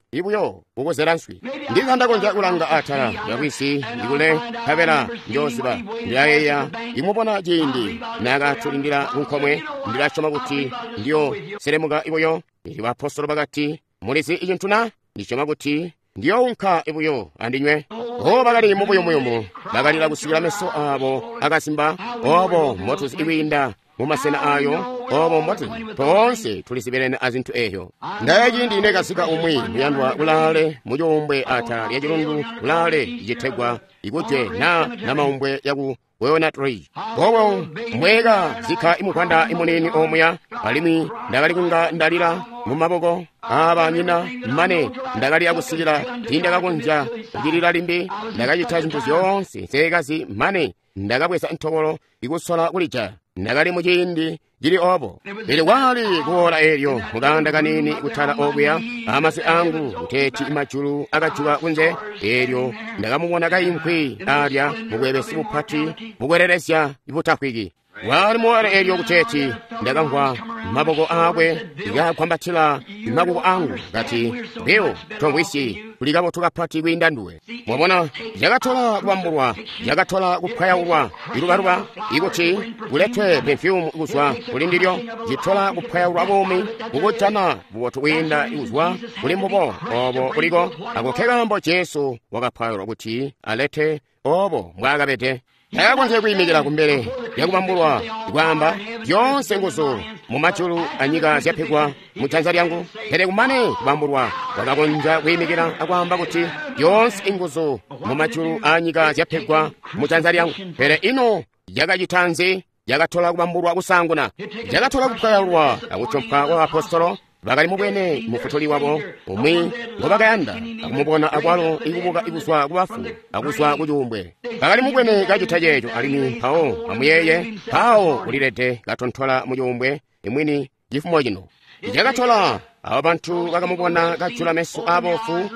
ibuyo ukozeransi ndikhandakonja kulanga athala yakwisi ikule khavera njoziba ndiyayeya imupona chindi nakatulindira kunkhomwe ndilachoma kuti ndiyo seremuka ibuyo ili bapostolo bakati mulisi ichintuna ndichoma kuti ndiyo unkha ibuyo andinywe bakali mubuyumuyumu bakalira kusikira meso abo akasimba obo motuzi iwinda mumasena ayo obo motuzi ponse tulisiberene azinthu eyo ndayaji ndine kasika umwi muyandwa ulale muyombwe ata lyachilundu ulale ichithegwa ikuje na maumbwe yaku weona tree bobo mwega zikha imukwanda imunini omweya palimi ndakalikunga ndalira mumaboko abanyina mmane ndakali akusikira tindakakonja kujilira limbi ndakachitha zinthu zonse zekazi mmane ndakabwesa nthokolo ikusola kulija ndakali muchindi jili opo ili wali kuola elyo mukanda kanini kuthala okwiya amasi angu kuthethi imachulu akachuka kunze elyo ndakamubona kayimkhwi alya mukwepesi buphati mukwereresya ibutakhwiki wali muola elyo kuthethi ndakamva maboko akwe ikakhwambathira makuku angu ngati mbewu thongwisi kulikapo tukaphati kwindanduwe mwabona yakathola kuwambulwa yakathola kuphwayawulwa ilubaluba ikuti kulethwe perfume ikuswa kulindiryo zithola kuphwayawulwa bomi kukuchana buwotho kwinda ikuswa kulimbopo obo kuliko akukhekambo Yesu wakaphwayawulwa kuti alethe obo mwakapete yakakonze kuyimikira kumbere yakubambulwa ikwamba yonse nguzo mumachulu anyika zyaphekhwa mudzanza lyangu phere kumane kubambulwa wakakonza kuyimikira akwamba kuti yonse inguzo mumachulu anyika zyaphekhwa mudzanza lyangu phere ino yakachithanzi yakathola kubambulwa kusanguna yakathola kuphwayawulwa akuchompha wa apostolo bakali mubwene mufutholi wabo umwi ngobakayanda akumubona akwalo ikubuka ikuswa kubafu akuswa kuchiumbwe bakali mubwene kachitha checho alimi mphawo amuyeye mphawo ulilete katonthola muchiumbwe imwini chifumo chino yakathola awo panthu kakamubona kachula meso abofu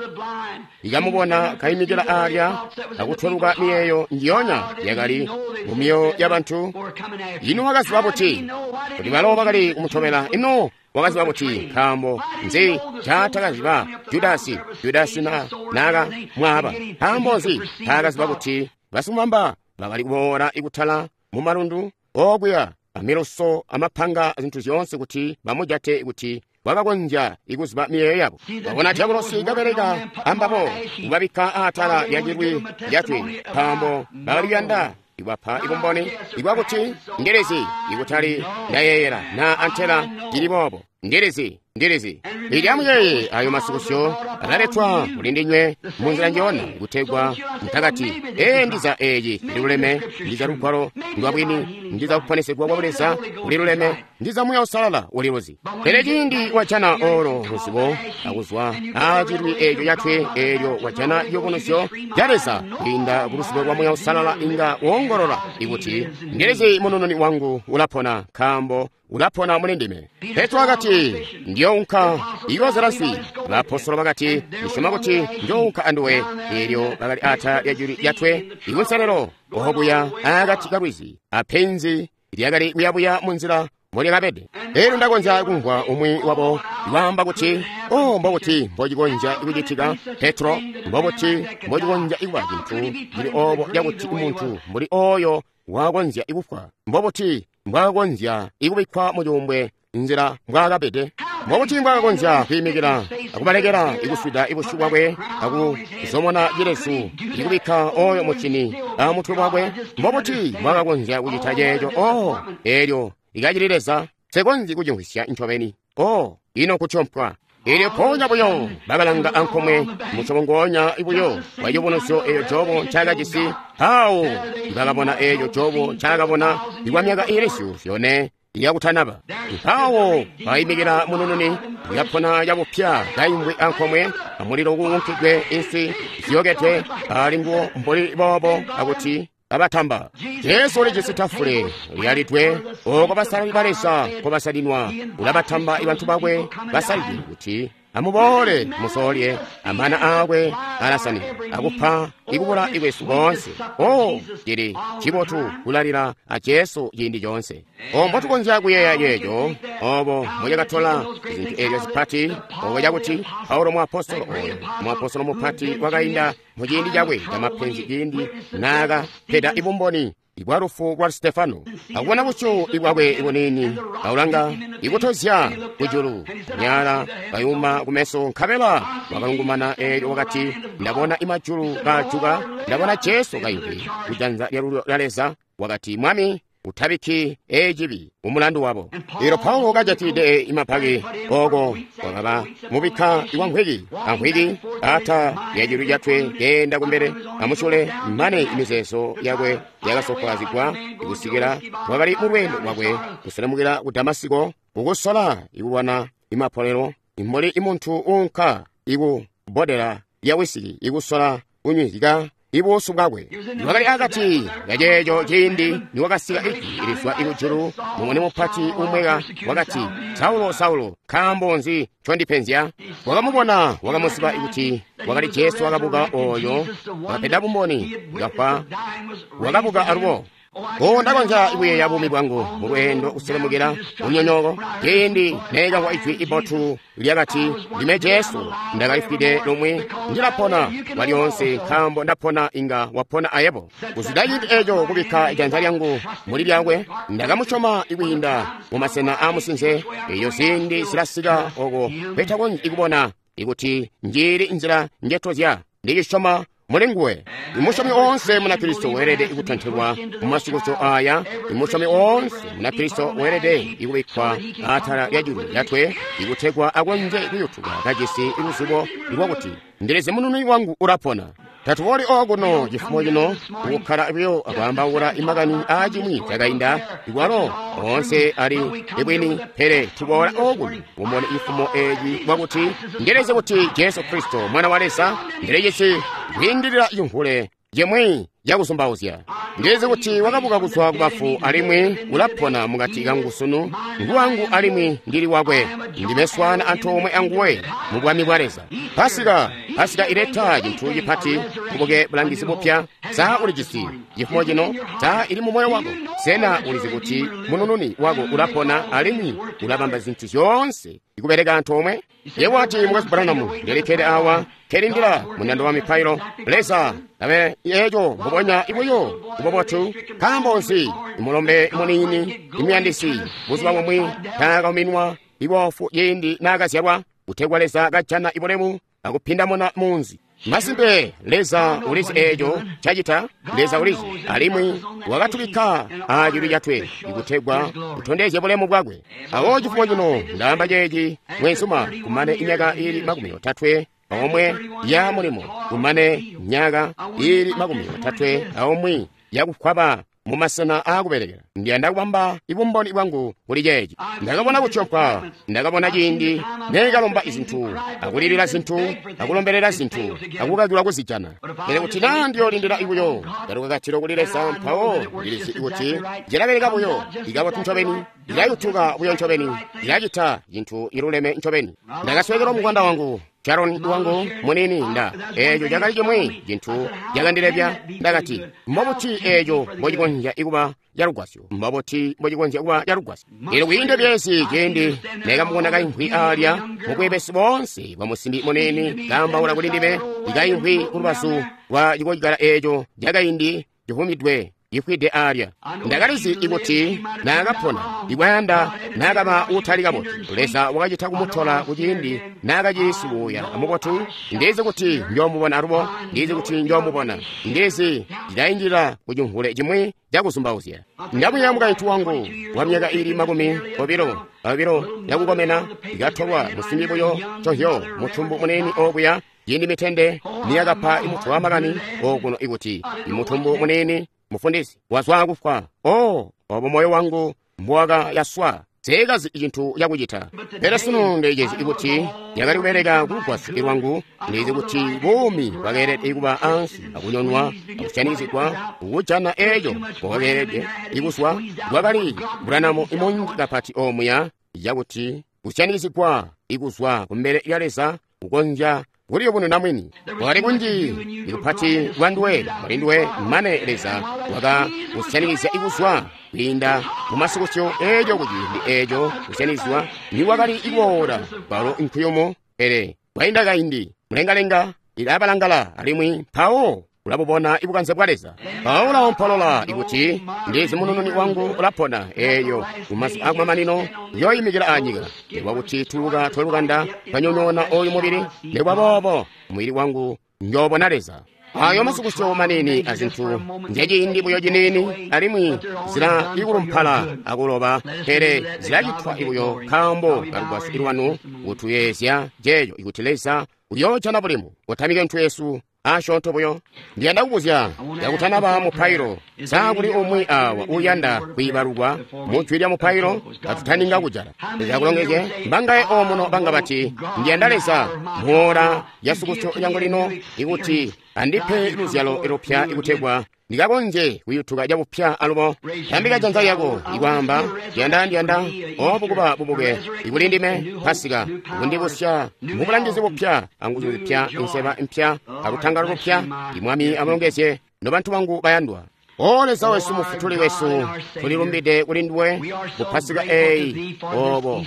ikamubona kayimikira alya akuthweruka miyeyo ndiyonya yakali mumiyo ya panthu inu wakazi wabuti kuti malo bakali kumuthomera inu wakazi wabuti khambo nzi chathakaziba judasi naka mwaba khambozi thakazi wabuti basumamba bakali kubola ikuthala mumalundu okwiya amiloso amaphanga zinthu zonse kuti bamujate ikuti wakakonja ikuziba miyeyo yabo wabona chakulosi ikapereka ambapo kubabika athala lyachidwi lyatwe pambo bakaliyanda iwapha ikumboni ikwakuti nderezi ikuthali ndayeyera na anthela ilipopo nderezi ili amuyeye ayo masikusyo analetwa ulindinywe munzira njona ikuthegwa mtakati ndiza eyi uliluleme ndiza lukwalo ndiwabwini ndiza kuphanesedwa kwabuleza uliluleme ndiza muya usalala ulilozi pere chindi wachana olo lusibo akuzwa achidwi eyo yatwe elyo wachana yokonosyo yaleza linda kulusibo kwa muya usalala inga wongolola ikuti ngerezi monononi wangu ulapona khambo ulapona mulindime petro akati ndiyo unkha ikozerasi bapostolo bakati ishoma kuti ndiyo unkha anduwe ilyo bakali atha yatwe ikunsalero ohobuya akati kabwizi aphenzi ilyakali kuyabuya munzira muli kapede ero ndakonza kumva umwi wabo iwamba kuti mbokuti mbochikonja ikuchitika petro mbokuti mbochikonja ikuwa chinthu muli obo yakuti umunthu muli oyo wakonzya ikufwa mbokuti mbwakonzya ikubikwa muchiumbwe nzira mbwakapete mbokuti mbwakakonzya kuyimikira akubalekera ikuswida ikusukwa kwe akuzomona Yesu ikubikha oyo muchini amuthu kwakwe mbokuti mbwakakonzya kuchitha checho elyo ikachilileza sekonzi kuchingwisya inthopeni ino kuchompwa ili ponya buyo babalanga ankomwe muchongonya ibuyo wayibonosyo eyo jobo chakachisi hawo bakabona eyo jobo chakabona ikwamyaka ilesu yone yakuthanaba hawo bayimikira munononi yapona yakupya kaimbwe ankomwe amuliro kuwunkigwe insi ziyokete alinguwo mboli bobo akuti abathamba Yesu lijisitafule lyalitwe oko basali balesa ko basalinwa ulabathamba ibanthu bakwe basalidi kuti amubole musolye amana awe alasani akupha ikubula iwesu konse jiri chibotu kulalira ajesu yindi jonse mbotukonja kuyeya yeyo obo moyakathola izinto ezo zipati yakuti Paulo mwapostolo mupati wakayinda muyindi jakwe yamapenzi yindi naga peda ibumboni ibwarufu kwa Stefano akubona kutyo ibwakwe ibonini aulanga ikutozya kujulu nyala kayuma kumeso nkhabela wakalungumana wakati ndabona imajulu kachuka ndabona Jesu kayuki kujanza lyaleza wakati mwami uthabiki ejibi umulandu wabo iro Paulo kajatide imaphaki oko wakaba mubika iwankhwiki ankhwiki ata yejulu yatwe yenda kumbere amuchule mane imizeso yakwe yakasofazikwa ikusikira wakali mulwendo wakwe kusalamukira ku Damasiko kukusola ikuwana imapolero imoli imunthu unka ikubodera yawisiki ikusola unyizika ibusu bwakwe wakali akati yajejo chindi niwakasika iki iliswa ikujulu mumwene mupati umweka wakati Saulo khambonzi chondipenzya wakamubona wakamusipa ikuti wakali Jesu wakabuka oyo wapeda bumboni ngafa wakabuka aluwo ndakonja ibuye yabumi bwangu mulwendo uselemukira unyonyoko chindi nega kwa ichwi ibotu lyakati lime Jesu ndakalifide lomwe ndilapona walionse khambo ndapona inga wapona ayebo kuzidayindi ejo kubika ijanza lyangu muli lyakwe ndakamuchoma ikwinda mumasena amusinze iyo sindi silasika oko petakonji ikubona ikuti njiri inzira njetozya ndiyishoma mulinguwe imushomi onse muna Kristo werede ikutanthiwa mumasukucho aya imushomi onse muna Kristo werede ikubikwa athala yajulu yatwe ikuthekwa akonje ikuyuthukwa kajisi ilusubo ikwakuti ndeleze mununi wangu urapona tatuwoli oguno chifumo chino ukukhala ibyo akwambawula imakani achimwi chakayinda ikwalo onse ali ibwini phere tibola oguno umone ifumo eji mwakuti ndeleze kuti Yesu Kristo mwana wa Lesa ndelejese kuyindirira yunkhule yemwe yakusumbauzya ndeleze kuti wakabuka kuswa kubafu alimwi ulapona mukati kangusunu nguwangu alimwi ndili wakwe ndimeswana anthu omwe anguwe mubwami bwa Lesa pasika ileta chinthu chipati kubuke bulangizi bupya za ulijisi chifumo chino za ili mumoyo wako sena ulizi kuti munununi wako ulapona alimwi ulapamba zinthu zonse ikubereka anthu omwe yewati mukasi Branamu ndelekere awa kerindira munando wa mipailo Lesa abe yejo mubonya ibuyo ubobotu kambonzi imulombe imunini imyandisi buzi wamwe taga minwa ibofu yendi nagasyarwa utegwa Lesa gachana ibulemu akupinda mona munzi masimbe Lesa ulisi ejo chajita Lesa ulisi alimwi wakatulika ajulu yatwe ikutegwa utondeze bulemu bwagwe awo chifumo chino ndamba jeji mwensuma kumane imyaka ili 30 omwe ya mulimo kumane nyaka ili 30 aomwe yakukhwaba mumasana akuberekera ndiyanda kubamba ibumboni bwangu buli jeji ndakabona kuchopwa ndakabona chindi nekalomba izinthu akulirira zinthu akulomberera zinthu akukagula kuzijana ere kuti nandiyo lindira ibuyo garuka kachiro kuliresa mphawo ilisi ikuti jelabereka buyo ikabatu nchobeni ilayutuka buyo nchobeni ilachita zinthu iruleme nchobeni ndakaswekera mkwanda wangu Charon wangu munini nda ejo jakali chomwe jinthu jakandilepya ndakati mbobuti ejo mbojikonja ikuba yarugwasyo mbobuti mbojikonja ikuba yarugwasyo ilo kuyinde byesi jendi nekamukona kayimphwi alya mukwepesi bonse bamusimbi munini kambawula kulindime ikayimphwi kulubasu wa jikojikala ejo jakayindi jihumidwe ikwide alya ndakalizi ikuti nakapona ibwanda nakaba uthalika boti Lesa wakachitha kumuthola kuchindi nakachisibuya amukotu ndezi kuti njomubona arubo ndezi kuti njomubona ndezi ndidayindira kuchunkhule chimwe chakusumbauzya ndamuyambuka ithu wangu wa myaka ili 10 abiro yakukomena ikatholwa musimbibuyo chohyo muthumbu muneni okuya yindi mitende niyakapha imuthu wa makani okuno ikuti imuthumbu muneni mufundisi wazwa kufa obo moyo wangu mbwaga yaswa zekazi chinthu yakuchita pera suno ndejezi ikuti yakati kubereka kugwasi wangu ndezi kuti bumi bagerete ikuba ansi akunyonwa akuchanizikwa kukuchana ejo kogerete ikuswa wakali Branamu imonjika pati omuya yakuti kuchanizikwa ikuzwa kumbere yaleza kugonja buriyo buno namweni wali kunji ikupati wanduwe walinduwe mane eleza waga kusaniriza ikuzwa linda mumasukutyo ejo kuti ndi ejo kusanizwa ni wakali iwora palo nkuyomo ere waindaga indi mlengalenga ilabalangala alimwi pawo ulabubona ibukanze bwaleza paula ompolola ikuti ndizi munununi wangu ulapona eyo kumasu akmamanino yoyimikira anyiga newakuti tuluka tolukanda panyonyona oyu mubiri newabobo mwili wangu njobonaleza ayo masukutyo manini azinthu njejindi buyo jinini alimwi zila ikulumphala akuloba tere zilachithwa ibuyo khambo kalugwasu ilwanu utuyesya jeyo ikutilesa uyochana bulimu utamike nthu yesu ashonto buyo ndiyanda kubuzya yakutanaba mupairo sakuli omwe awa uyanda kwibalugwa muchwirya mupairo atutaninga kujala yakulongeze mbangaye omuno banga bati ndiyandalesa mhora yasukutyo yango lino ikuti andipe luzyalo elopya ikutegwa ndikakonje kuyithuka lyabupya alumo yambika janza yako ikwamba ndiyanda obukuba bubuke ikulindime pasika ikundibusya mukulangizi bupya anguzo zipya inseba impya akuthangala bupya imwami amulongeze no bantu bangu bayandwa oleza wesu mufutuli wesu tulilumbide kulindiwe bupasika obo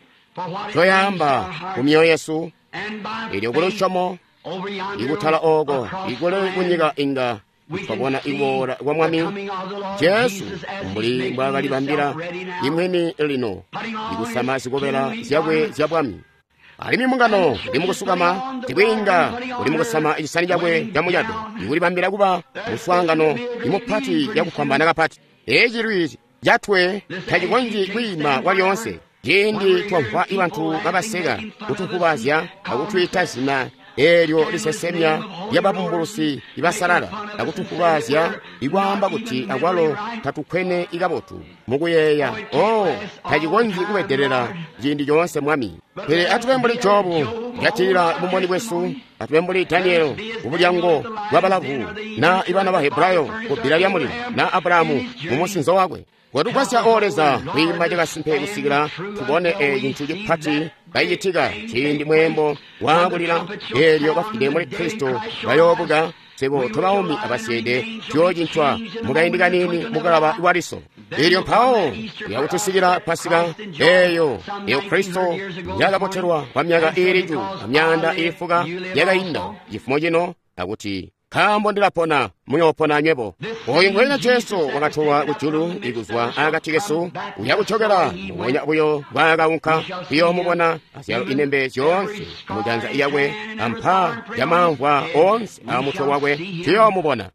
toyamba kumyoyo yesu ili okuluchomo ikuthala ogo ikule kunyiga inga twabona iwora wa mwami Yesu mbuli mbwagali bambira imweni lino ikusama zigobera zyabwe zyabwami alimi mungano limukusukama tibwinga ulimukusama ichisani jabwe jamuyado ikuli bambira kuba muswangano imupati yakupambana kapati ejirwi jatwe tajikonji kwima walyonse jindi twamva ibantu babasega kutukubazya akutwita zina elyo lisesemya yababumbulusi ibasalala akutukubazya igwamba kuti agwalo tatukwene igabotu mukuyeya tajikonji kubederera jindi jonse mwami pere atubembuli chobu yatira mumoni bwesu atubembuli Danielo ubulyango bwabalavu na ibana ba Hebrayo kubira lya muliro na Abrahamu mumusinzo wakwe wadukwasya oleza kwima jagasimpe kusigira tubone ejintu jipati bayitiga chindi mwembo wangulira elyo bafide muri Kristo bayobuga sebo tobaomi abasede kyojintwa mugayindika nini mugalaba iwariso elyo mpawo yakutusigira pasika eyo Kristo yagaboterwa kwa myaga iriju amyanda ifuga yagayinda ifumo jino akuti kambo ndilapona muyopona nyebo oyo ngwenya Yesu wakatowa kuchulu iguzwa agatigesu uyakuchogera mumwenya buyo bwagaunka iyo mubona asyalo inembe yonse mujanza iyawe ampa yamamvwa onse amutwe wawe iyo mubona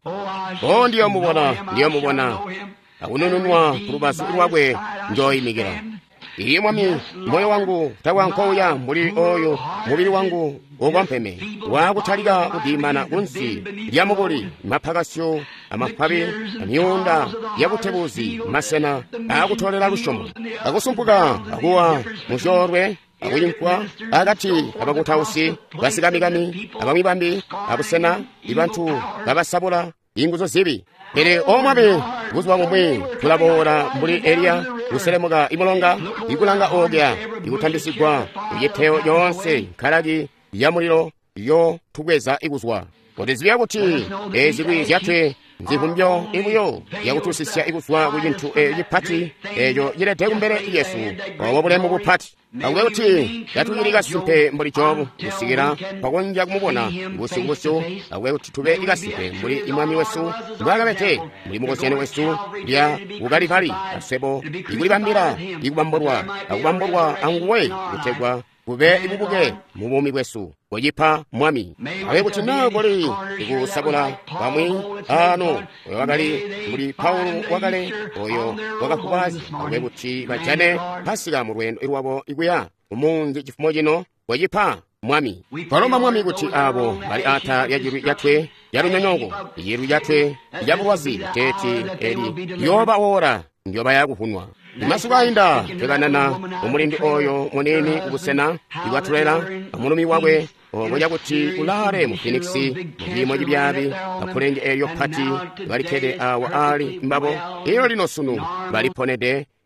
ndiyo mubona akunununwa kulubasu ilwagwe njoyimigira iyi mwami moyo wangu tawankouya muli oyo mubiri wangu ogwampeme wakutaliga kudimana unsi lyamubuli maphakasyo amakhwabi amyunda yabutebuzi masena akutolera lushomo akusumpuka akuwa mushorwe akuyinkwa agati abakutausi basigamigami abamwibambi abusena ibantu babasabula inguzo zibi ere omwabe buzwa mumwe tulabora mbuli Elia uselemuga imulonga ikulanga ogya ikutambisigwa uyeteo yonse kalagi yamuliro yo tugweza iguzwa kodezibya kuti ezibwi zyatwe nzihumbyo ibuyo yakutusisya iguzwa kujintu yipati eyo yirete kumbere Yesu wabulemu bupati awe kuti yatuyiriga simpe mbuli chobu usigira pakonja kumubona busu awe kuti tube igasipe mbuli imwami wesu mbwagabete mbuli mugosene wesu lya ugalivali asebo igulibambira akubamburwa anguwe gutegwa kube ibubuge mubumi bwesu oyipa mwami awe kuti nagoli ikusabula pamwi ano oyo wagali mbuli Paulo wagale oyo wagakubazi awe kuti bajane pasika mu lwendo irwabo iguya umunzi chifumo jino oyipa mwami palomba mwami kuti abo bali ata yajiru yatwe yarunyonyongo yiru yatwe yabuwazi teti eli yoba ora ndyoba yakuhunwa imasuka ayinda teganana umulindi oyo munini ubusena iwatulera amulumi wawe oboja kuti ulare mu Phoenix mubimo jibyabi akulenge elyo pati balikede awa ali mbabo iyo lino sunu baliponede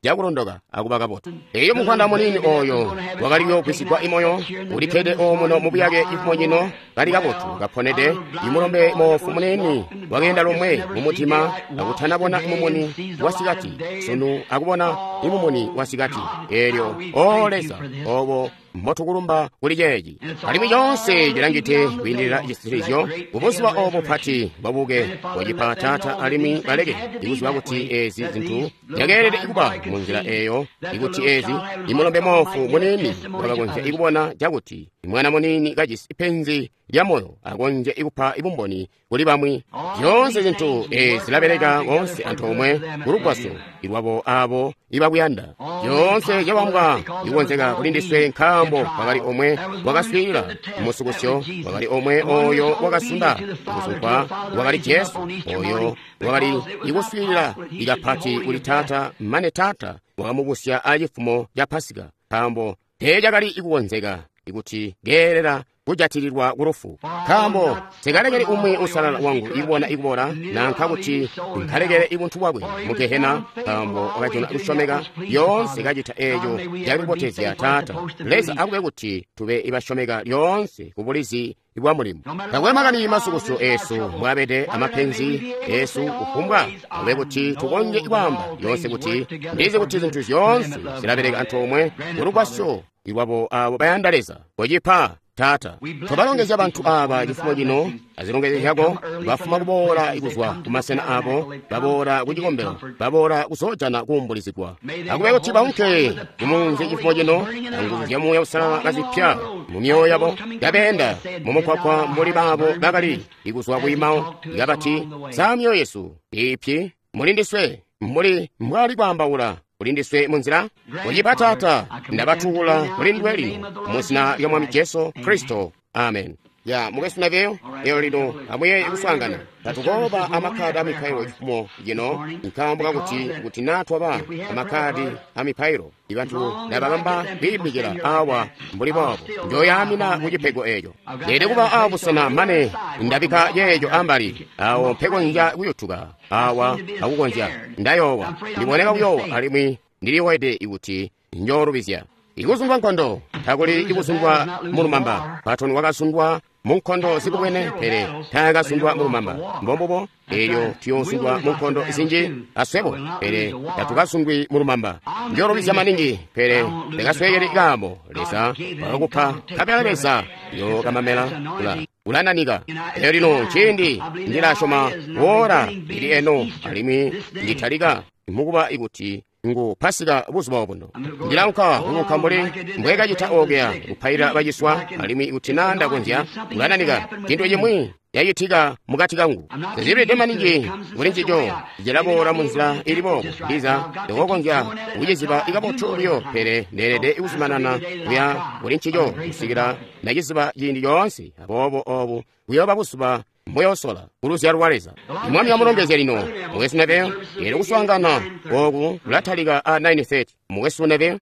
jakulondoka akuba kapota eyo mukwanda munini oyo wakaliyo kwisigwa imoyo ulikhede omuno mubuyake ifumo nyino kali kapotu kaphonede imulombe mofu muneni wakenda lomwe mumutima akuthanabona imumuni wasikati sunu akubona imumuni wasikati elyo oleza obo motukulumba kuli jeji alimi yonse jilangite windirira icisirizyo ubuziwa obo phati babuke wajipatata alimi baleke ikuziwa kuti ezi zinthu yagerere ikuba munzira eyo ikuti ezi imulombe mofu muneni wakakonja ikubona jakuti imwana munini kajisi ipenzi lya moyo akonje ikupha ibumboni kuli bamwe yonse zinthu zilabereka wonse anthu omwe kulugwaso ilwabo abo ibakuyanda yonse yawambwa ikonzeka kulindiswe nkhambo pakali omwe wakaswira umusukusyo wakali omwe oyo wakasunda ikusunkwa wakali Yesu oyo wakali ikuswira ikaphati kuli tata mane tata wakamubusya achifumo lya Pasika khambo tejakali ikukonzeka ikuti gerera kujatirirwa kurufu khambo tekalekele umwe usalala wangu ikubona ikubora nankha kuti nkhalekele ikunthu wakwe mukehena khambo wakachona akushomeka yonse kachita eyo yakupotezya tata leza akuke kuti tube ibashomeka yonse kubulizi ibwa mulimo kakwemakani masukuso esu mwabete amapenzi esu kufumbwa akube kuti tukonje ikwamba yonse kuti ndize kuti zinthu zonse zilabereka anthu omwe kulugwaso iwabo abo bayandaleza kojipha tata tobalongeza abantu aba chifumo chino azilongezeshako bafuma kubola ikuzwa kumasena abo babola kuchikombero babola kusojana kuumbulizidwa akube kuti baunke kumunze chifumo chino anguzu zyamuya usalama kazipya mumyoyo yabo yabenda mumukwakwa mbuli babo bakali ikuzwa kuimawo ikapati samyo Yesu ipyi mulindiswe mbuli mbwali kwambaula ulindiswe munzira ujipatata ndabatula ulindwe lino musina lya mwami Yesu Kristo amen ya mukesuna vyeyo lero lino amwe ikuswangana tatukoba amakhadi amiphayiro chifumo jino nkambuka kuti nathu aba amakhadi amiphayiro ibanthu nabakamba bibikira awa mbuli bwabo njoyamina kuchipego eyo lero kuba awo busana mane ndabika yeyo ambali awo mphego nja kuyuthuka awa akukonja ndayowa ndiboneka kuyowa alimwi ndiliwede ikuti nyorubizya ikusundwa nkhondo thakuli ikusundwa mulumamba pathoni wakasundwa munkhondo zikukwene pere thakasundwa mulumamba mbombobo eyo tiyosundwa munkhondo izinji aswebo pere tatukasundwi mulumamba nyorubizya maningi pere lekasweyere ikamo lesa wakakupha kapelapesa yo kamamela ulananika lero lino chindi ndilashoma wora ili eno alimi ndithalika mukuba ikuti ngo Pasika buzuba buno ndilanka ngokambole mbweka jita ogea kuphayira bajiswa alimi utinanda konja ulananika kintu yemwe yayitika mukati kangu zibire demaningi bulinjijo jelabora munzira ilibo ndiza ngokonja ujeziba ikabotulyo pere nerede ikusimanana kuya bulinjijo usigira nagiziba jindi yonse abobo obu kuyoba busuba moyosola ulusi yarwaleza imwami yamulongeze lino mwesi neve ere kuswangana ogu lataliga a 9:30 mwesi neve